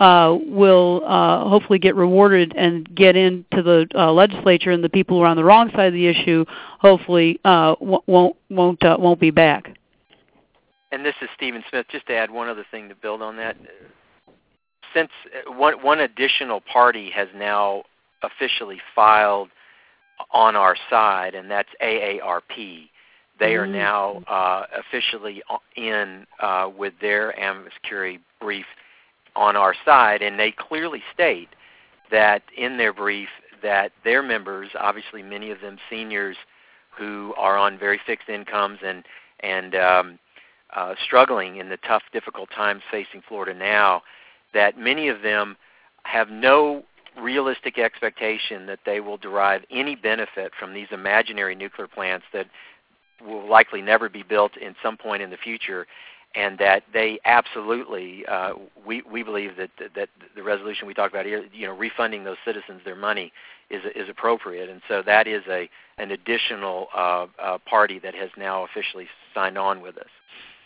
uh, will uh, hopefully get rewarded and get into the uh, legislature, and the people who are on the wrong side of the issue hopefully uh, won't won't uh, won't be back. And this is Stephen Smith. Just to add one other thing to build on that, since one one additional party has now officially filed on our side, and that's A A R P. They are now uh, officially in uh, with their amicus curiae brief on our side, and they clearly state that in their brief that their members, obviously many of them seniors who are on very fixed incomes and and um, uh, struggling in the tough, difficult times facing Florida now, that many of them have no realistic expectation that they will derive any benefit from these imaginary nuclear plants that will likely never be built in some point in the future, and that they absolutely, uh, we, we believe that, that the resolution we talked about here, you know, refunding those citizens their money is, is appropriate. And so that is a, an additional uh, uh, party that has now officially signed on with us.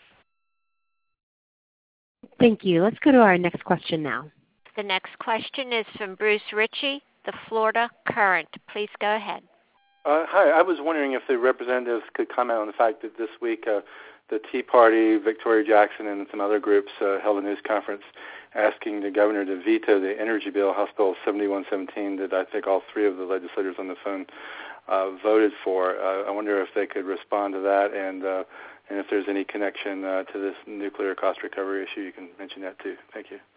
Thank you. Let's go to our next question now. The next question is from Bruce Ritchie, the Florida Current. Please go ahead. Uh, hi. I was wondering if the representatives could comment on the fact that this week uh, the Tea Party, Victoria Jackson, and some other groups uh, held a news conference asking the governor to veto the energy bill, House Bill seventy-one seventeen, that I think all three of the legislators on the phone uh, voted for. Uh, I wonder if they could respond to that, and uh, and if there's any connection uh, to this nuclear cost recovery issue, you can mention that too. Thank you.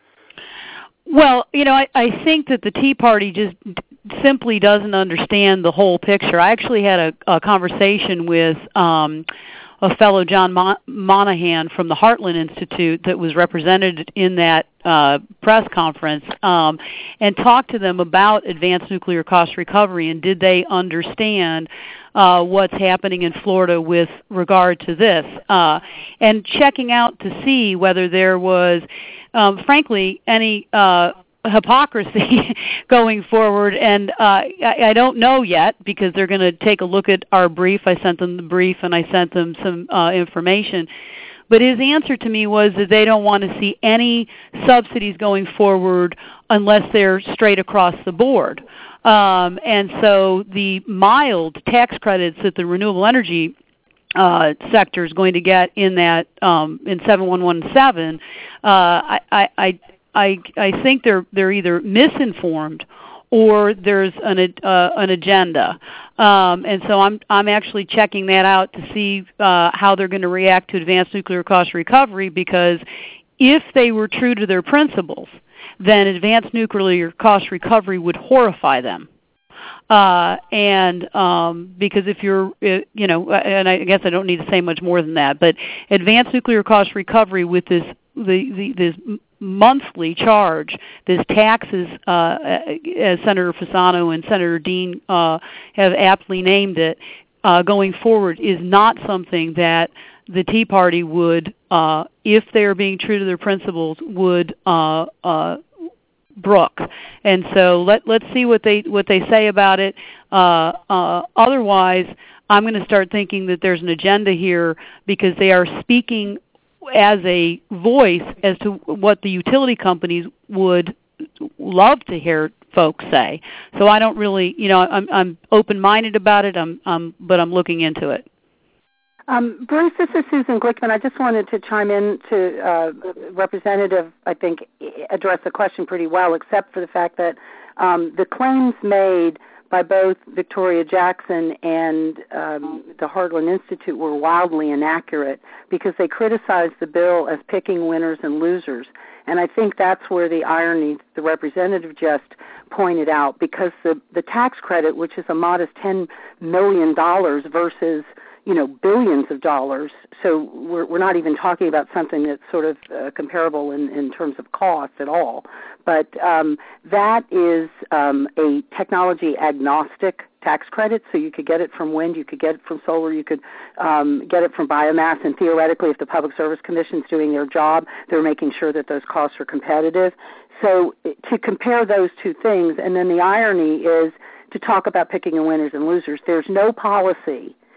Well, you know, I, I think that the Tea Party just simply doesn't understand the whole picture. I actually had a, a conversation with um, a fellow, John Mon- Monahan from the Heartland Institute, that was represented in that uh, press conference, um, and talked to them about advanced nuclear cost recovery, and did they understand uh, what's happening in Florida with regard to this, uh, and checking out to see whether there was, um, frankly, any uh, hypocrisy going forward. And uh, I, I don't know yet, because they're going to take a look at our brief. I sent them the brief, and I sent them some uh, information. But his answer to me was that they don't want to see any subsidies going forward unless they're straight across the board. Um, and so the mild tax credits that the renewable energy uh, sector is going to get in that um, in seven one one seven, uh, I, I, I, I think they're they're either misinformed or there's an uh, an agenda, um, and so I'm I'm actually checking that out to see uh, how they're going to react to advanced nuclear cost recovery. Because if they were true to their principles, then advanced nuclear cost recovery would horrify them. Uh, and um, because if you're, you know, and I guess I don't need to say much more than that, but advanced nuclear cost recovery with this the, the this monthly charge, this taxes, uh, as Senator Fasano and Senator Dean uh, have aptly named it, uh, going forward, is not something that the Tea Party would, uh, if they are being true to their principles, would uh, uh, brook. And so let let's see what they what they say about it. Uh, uh, otherwise, I'm going to start thinking that there's an agenda here, because they are speaking as a voice as to what the utility companies would love to hear folks say. So I don't really, you know, I'm I'm open-minded about it. I'm, I'm but I'm looking into it. Um, Bruce, this is Susan Glickman. I just wanted to chime in to uh, Representative, I think, address the question pretty well, except for the fact that um, the claims made by both Victoria Jackson and um, the Heartland Institute were wildly inaccurate, because they criticized the bill as picking winners and losers. And I think that's where the irony the representative just pointed out, because the, the tax credit, which is a modest ten million dollars versus, you know, billions of dollars. So we're, we're not even talking about something that's sort of uh, comparable in, in terms of cost at all. But um, that is um, a technology agnostic tax credit, so you could get it from wind, you could get it from solar, you could um, get it from biomass, and theoretically, if the Public Service Commission is doing their job, they're making sure that those costs are competitive. So to compare those two things, and then the irony is to talk about picking winners and losers, there's no policy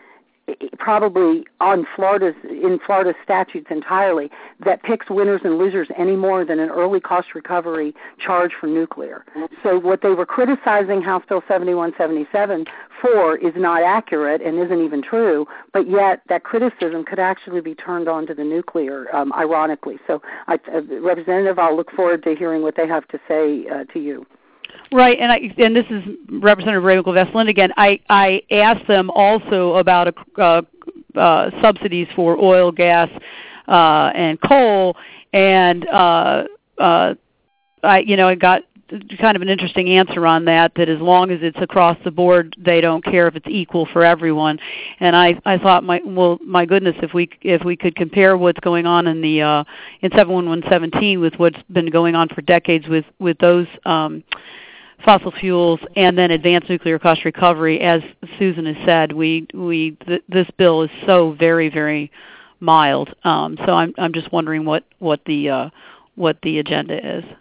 probably on Florida's in Florida statutes entirely that picks winners and losers any more than an early cost recovery charge for nuclear. So what they were criticizing House Bill seventy-one seventy-seven for is not accurate and isn't even true, but yet that criticism could actually be turned on to the nuclear, um, ironically. So, I, uh, Representative, I'll look forward to hearing what they have to say uh, to you. Right, and I, and this is Representative Raybould-Vesslin again. I, I asked them also about a, uh, uh, subsidies for oil, gas, uh, and coal, and uh, uh, I, you know, I got kind of an interesting answer on that. That as long as it's across the board, they don't care if it's equal for everyone. And I, I thought, my well, my goodness, if we if we could compare what's going on in the uh, in seven one one seventeen with what's been going on for decades with with those. Um, fossil fuels and then advanced nuclear cost recovery, as Susan has said, we we th- this bill is so very very mild. Um, so I'm I'm just wondering what what the uh, what the agenda is.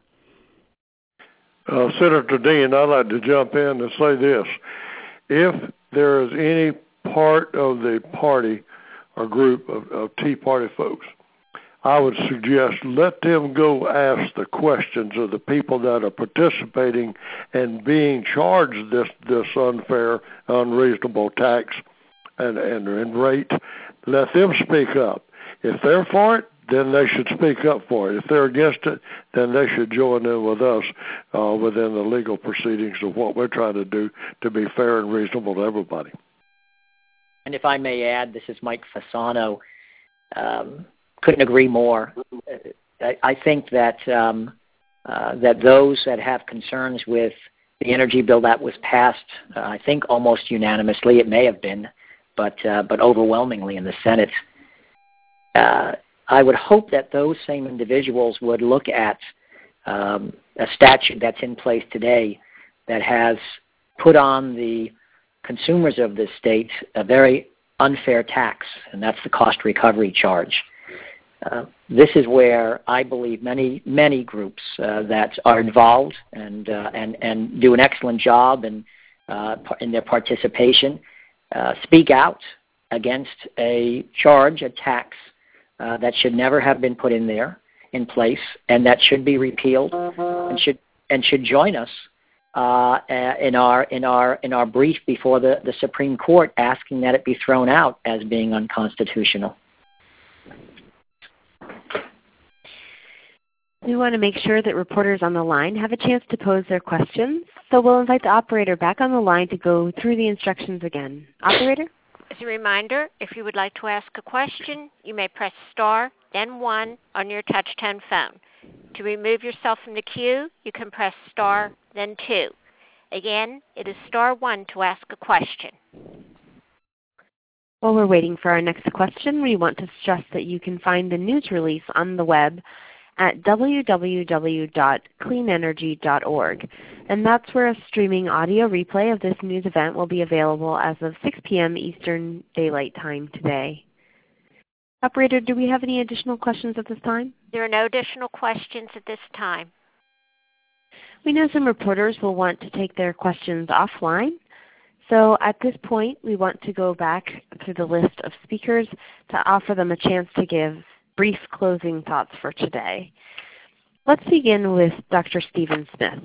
Uh, Senator Dean, I'd like to jump in and say this: if there is any part of the party or group of, of Tea Party folks, I would suggest let them go ask the questions of the people that are participating and being charged this this unfair, unreasonable tax and, and, and rate. Let them speak up. If they're for it, then they should speak up for it. If they're against it, then they should join in with us uh, within the legal proceedings of what we're trying to do to be fair and reasonable to everybody. And if I may add, this is Mike Fasano. Um, Couldn't agree more. I, I think that um, uh, that those that have concerns with the energy bill that was passed, uh, I think almost unanimously, it may have been, but uh, but overwhelmingly in the Senate, uh, I would hope that those same individuals would look at um, a statute that's in place today that has put on the consumers of this state a very unfair tax, and that's the cost recovery charge. Uh, this is where I believe many, many groups uh, that are involved and uh, and and do an excellent job in uh, in their participation uh, speak out against a charge, a tax uh, that should never have been put in there in place, and that should be repealed, uh-huh. and should and should join us uh, in our in our in our brief before the, the Supreme Court, asking that it be thrown out as being unconstitutional. We want to make sure that reporters on the line have a chance to pose their questions, so we'll invite the operator back on the line to go through the instructions again. Operator? As a reminder, if you would like to ask a question, you may press star, then one on your touch-tone phone. To remove yourself from the queue, you can press star, then two. Again, it is star one to ask a question. While we're waiting for our next question, we want to stress that you can find the news release on the web at w w w dot clean energy dot org. And that's where a streaming audio replay of this news event will be available as of six p.m. Eastern Daylight Time today. Operator, do we have any additional questions at this time? There are no additional questions at this time. We know some reporters will want to take their questions offline. So at this point, we want to go back through the list of speakers to offer them a chance to give brief closing thoughts for today. Let's begin with Doctor Stephen Smith.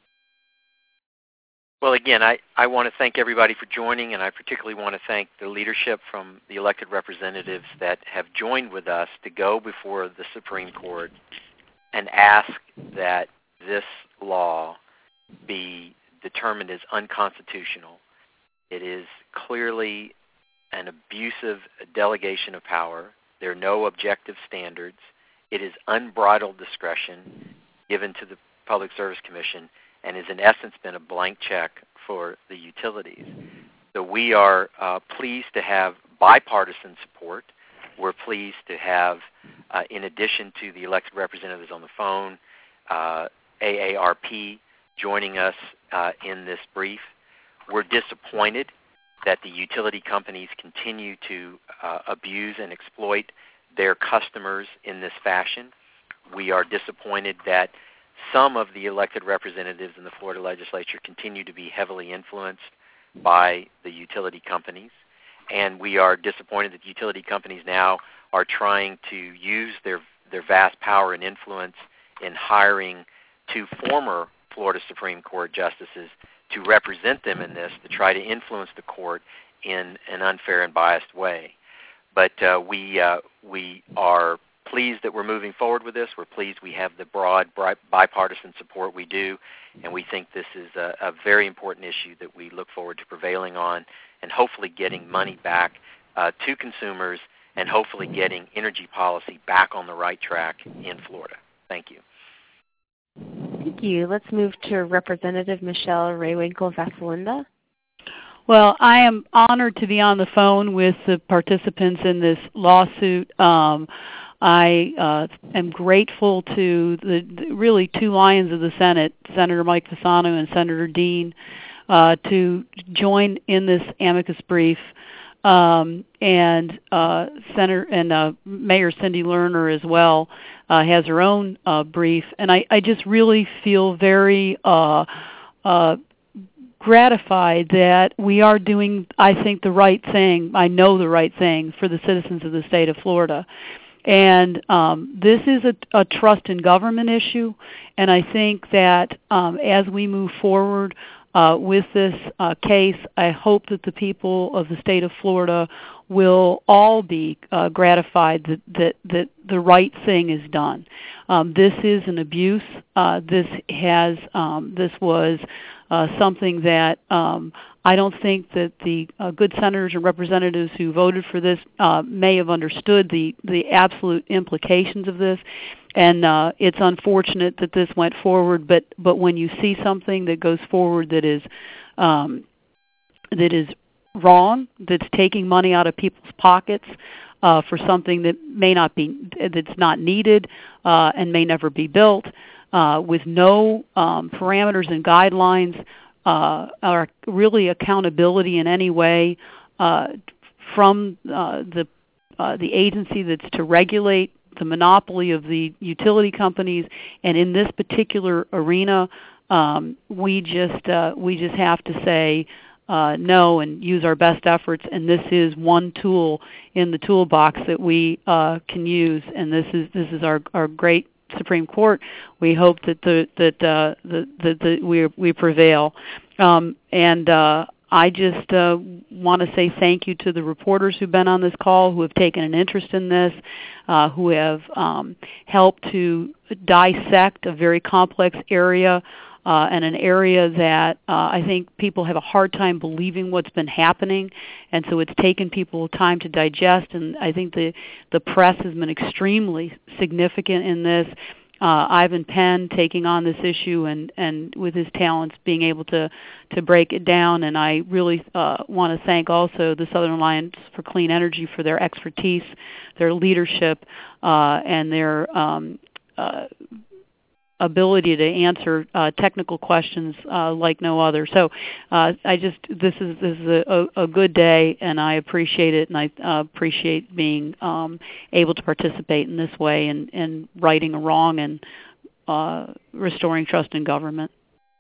Well, again, I, I want to thank everybody for joining, and I particularly want to thank the leadership from the elected representatives that have joined with us to go before the Supreme Court and ask that this law be determined as unconstitutional. It is clearly an abusive delegation of power. There are no objective standards. It is unbridled discretion given to the Public Service Commission and has in essence been a blank check for the utilities. So we are uh, pleased to have bipartisan support. We're pleased to have, uh, in addition to the elected representatives on the phone, uh, A A R P joining us uh, in this brief. We're disappointed that the utility companies continue to uh, abuse and exploit their customers in this fashion. We are disappointed that some of the elected representatives in the Florida legislature continue to be heavily influenced by the utility companies. and we are disappointed that utility companies now are trying to use their their vast power and influence in hiring two former Florida Supreme Court justices to represent them in this, to try to influence the court in an unfair and biased way. But uh, we uh, we are pleased that we're moving forward with this. We're pleased we have the broad bipartisan support we do, and we think this is a, a very important issue that we look forward to prevailing on and hopefully getting money back uh, to consumers and hopefully getting energy policy back on the right track in Florida. Thank you. Thank you. Let's move to Representative Michelle Raywinkle-Vasalinda. Well, I am honored to be on the phone with the participants in this lawsuit. Um, I uh, am grateful to the, the really two lions of the Senate, Senator Mike Fasano and Senator Dean, uh, to join in this amicus brief. Um, and uh, Senator and uh, Mayor Cindy Lerner as well uh, has her own uh, brief, and I, I just really feel very uh, uh, gratified that we are doing, I think, the right thing. I know the right thing for the citizens of the state of Florida. And um, this is a, a trust in government issue, and I think that um, as we move forward Uh, with this uh, case, I hope that the people of the state of Florida will all be uh, gratified that, that, that the right thing is done. Um, this is an abuse. Uh, this has um, this was uh, something that um, I don't think that the uh, good senators and representatives who voted for this uh, may have understood the, the absolute implications of this. And uh, it's unfortunate that this went forward, but but when you see something that goes forward that is um, that is wrong, that's taking money out of people's pockets uh, for something that may not be that's not needed uh, and may never be built, uh, with no um, parameters and guidelines uh, or really accountability in any way uh, from uh, the uh, the agency that's to regulate the monopoly of the utility companies, and in this particular arena, um, we just uh, we just have to say uh, no and use our best efforts. And this is one tool in the toolbox that we uh, can use. And this is this is our, our great Supreme Court. We hope that the that uh, the, the, the we we prevail. Um, and uh, I just uh, want to say thank you to the reporters who've been on this call, who have taken an interest in this, uh, who have um, helped to dissect a very complex area uh, and an area that uh, I think people have a hard time believing what's been happening, and so it's taken people time to digest, and I think the, the press has been extremely significant in this. Uh, Ivan Penn taking on this issue and, and with his talents being able to, to break it down. And I really uh, want to thank also the Southern Alliance for Clean Energy for their expertise, their leadership, uh, and their um, uh, ability to answer uh, technical questions uh, like no other. So uh, I just this is this is a, a good day, and I appreciate it, and I uh, appreciate being um, able to participate in this way and, and righting a wrong and uh, restoring trust in government.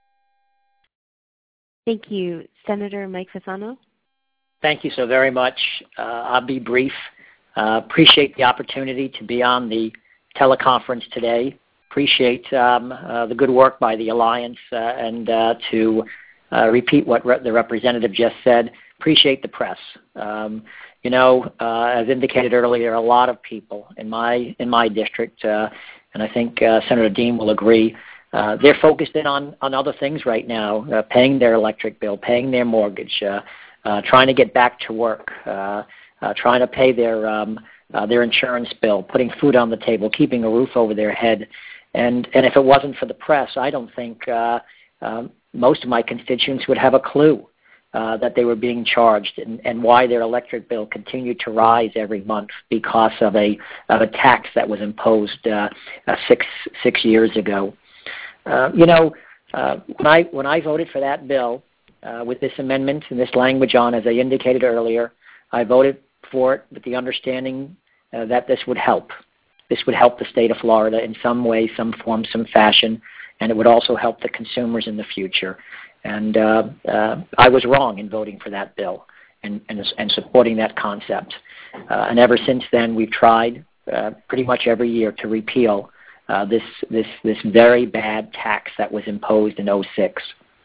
Thank you. Senator Mike Fasano. Thank you so very much. Uh, I'll be brief. Uh, appreciate the opportunity to be on the teleconference today. Appreciate um, uh, the good work by the Alliance uh, and uh, to uh, repeat what re- the representative just said, appreciate the press. Um, you know, uh, as indicated earlier, a lot of people in my in my district, uh, and I think uh, Senator Dean will agree, uh, they're focused in on, on other things right now, uh, paying their electric bill, paying their mortgage, uh, uh, trying to get back to work, uh, uh, trying to pay their um, uh, their insurance bill, putting food on the table, keeping a roof over their head. And and if it wasn't for the press, I don't think uh, uh, most of my constituents would have a clue uh, that they were being charged and, and why their electric bill continued to rise every month because of a of a tax that was imposed uh, uh, six six years ago. Uh, you know, uh, when I when I voted for that bill uh, with this amendment and this language on, as I indicated earlier, I voted for it with the understanding uh, that this would help. This would help the state of Florida in some way, some form, some fashion, and it would also help the consumers in the future. And uh, uh, I was wrong in voting for that bill. and, and, and supporting that concept. Uh, and ever since then, we've tried uh, pretty much every year to repeal uh, this, this, this very bad tax that was imposed in oh six.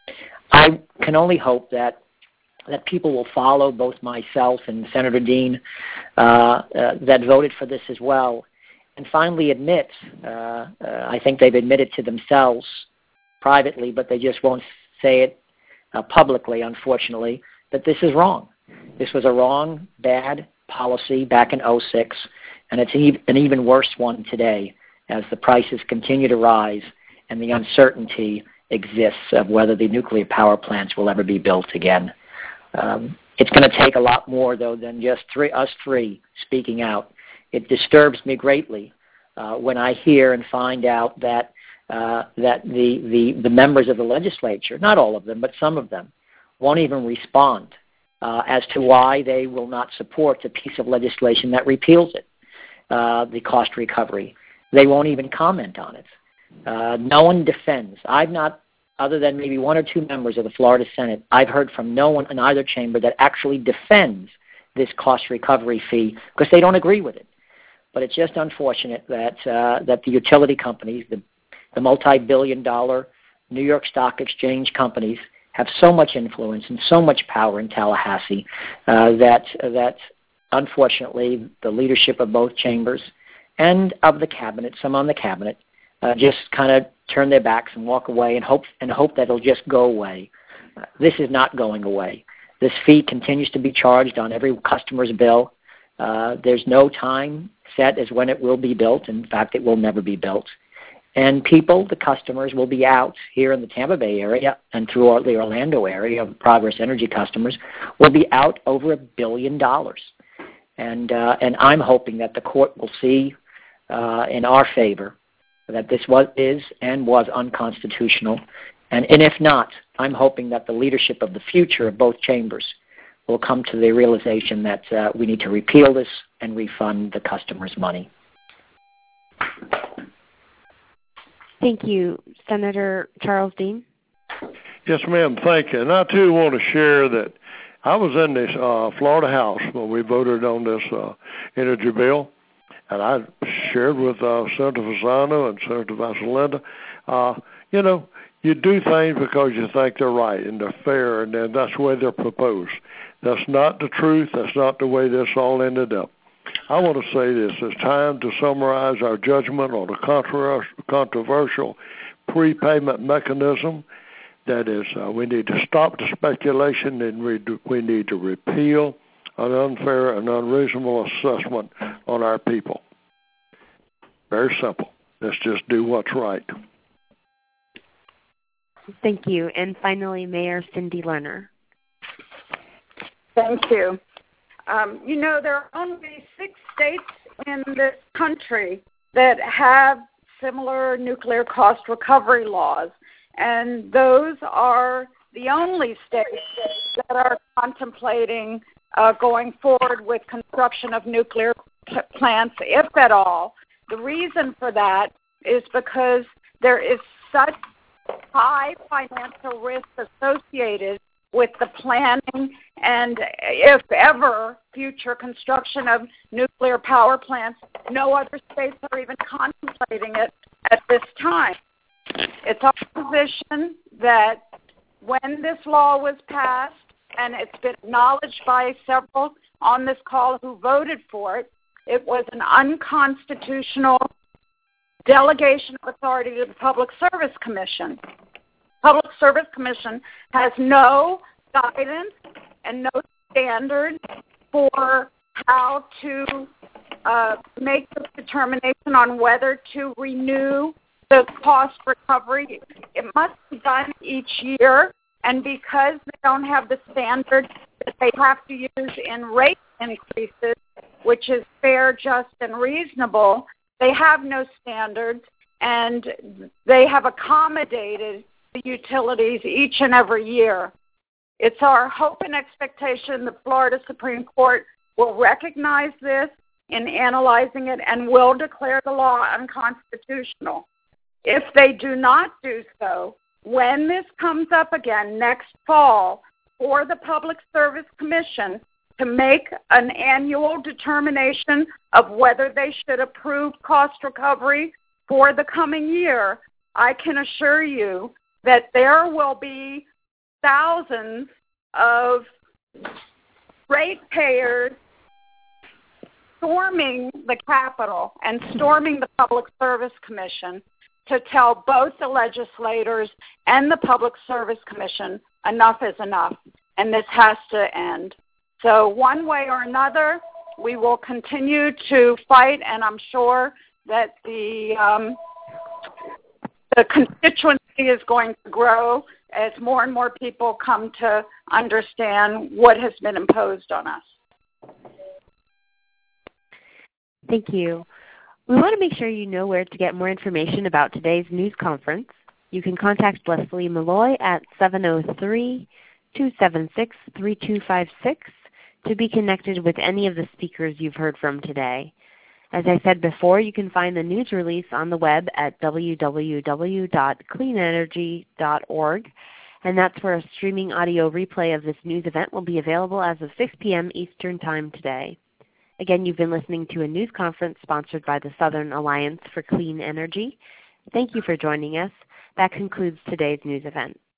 I can only hope that that people will follow both myself and Senator Dean uh, uh, that voted for this as well, and finally admit, uh, uh, I think they've admitted to themselves privately, but they just won't say it uh, publicly, unfortunately, that this is wrong. This was a wrong, bad policy back in oh six, and it's an even worse one today as the prices continue to rise and the uncertainty exists of whether the nuclear power plants will ever be built again. Um, it's going to take a lot more, though, than just three, us three speaking out. It disturbs me greatly uh, when I hear and find out that uh, that the, the, the members of the legislature, not all of them, but some of them, won't even respond uh, as to why they will not support a piece of legislation that repeals it, uh, the cost recovery. They won't even comment on it. Uh, no one defends. I've not, other than maybe one or two members of the Florida Senate, I've heard from no one in either chamber that actually defends this cost recovery fee because they don't agree with it. But it's just unfortunate that uh, that the utility companies, the, the multi-billion dollar New York Stock Exchange companies, have so much influence and so much power in Tallahassee uh, that that unfortunately the leadership of both chambers and of the cabinet, some on the cabinet, uh, just kind of turn their backs and walk away and hope and hope that it'll just go away. Uh, this is not going away. This fee continues to be charged on every customer's bill. Uh, there's no time set as when it will be built. In fact, it will never be built. And people, the customers, will be out here in the Tampa Bay area and through the Orlando area of Progress Energy customers will be out over a billion dollars. And uh, and I'm hoping that the court will see uh, in our favor that this was is and was unconstitutional. And, and if not, I'm hoping that the leadership of the future of both chambers will come to the realization that uh, we need to repeal this and refund the customers' money. Thank you. Senator Charles Dean? Yes, ma'am. Thank you. And I, too, want to share that I was in this uh, Florida House when we voted on this uh, energy bill, and I shared with uh, Senator Fasano and Senator Vasalinda, uh, you know, you do things because you think they're right and they're fair, and then that's the way they're proposed. That's not the truth. That's not the way this all ended up. I want to say this. It's time to summarize our judgment on a controversial prepayment mechanism. That is, uh, we need to stop the speculation, and we, do, we need to repeal an unfair and unreasonable assessment on our people. Very simple. Let's just do what's right. Thank you. And finally, Mayor Cindy Lerner. Thank you. Um, you know, there are only six states in this country that have similar nuclear cost recovery laws, and those are the only states that are contemplating uh, going forward with construction of nuclear p- plants, if at all. The reason for that is because there is such high financial risk associated with the planning and, if ever, future construction of nuclear power plants. No other states are even contemplating it at this time. It's our position that when this law was passed, and it's been acknowledged by several on this call who voted for it, it was an unconstitutional delegation of authority to the Public Service Commission. Public Service Commission has no guidance and no standard for how to uh, make the determination on whether to renew the cost recovery. It must be done each year, and because they don't have the standard that they have to use in rate increases, which is fair, just, and reasonable, they have no standards, and they have accommodated the utilities each and every year. It's our hope and expectation the Florida Supreme Court will recognize this in analyzing it and will declare the law unconstitutional. If they do not do so, when this comes up again next fall, for the Public Service Commission to make an annual determination of whether they should approve cost recovery for the coming year, I can assure you that there will be thousands of ratepayers storming the Capitol and storming the Public Service Commission to tell both the legislators and the Public Service Commission enough is enough, and this has to end. So one way or another, we will continue to fight, and I'm sure that the um, the constituency is going to grow as more and more people come to understand what has been imposed on us. Thank you. We want to make sure you know where to get more information about today's news conference. You can contact Leslie Malloy at seven oh three, two seven six, three two five six to be connected with any of the speakers you've heard from today. As I said before, you can find the news release on the web at w w w dot clean energy dot org, and that's where a streaming audio replay of this news event will be available as of six p m Eastern Time today. Again, you've been listening to a news conference sponsored by the Southern Alliance for Clean Energy. Thank you for joining us. That concludes today's news event.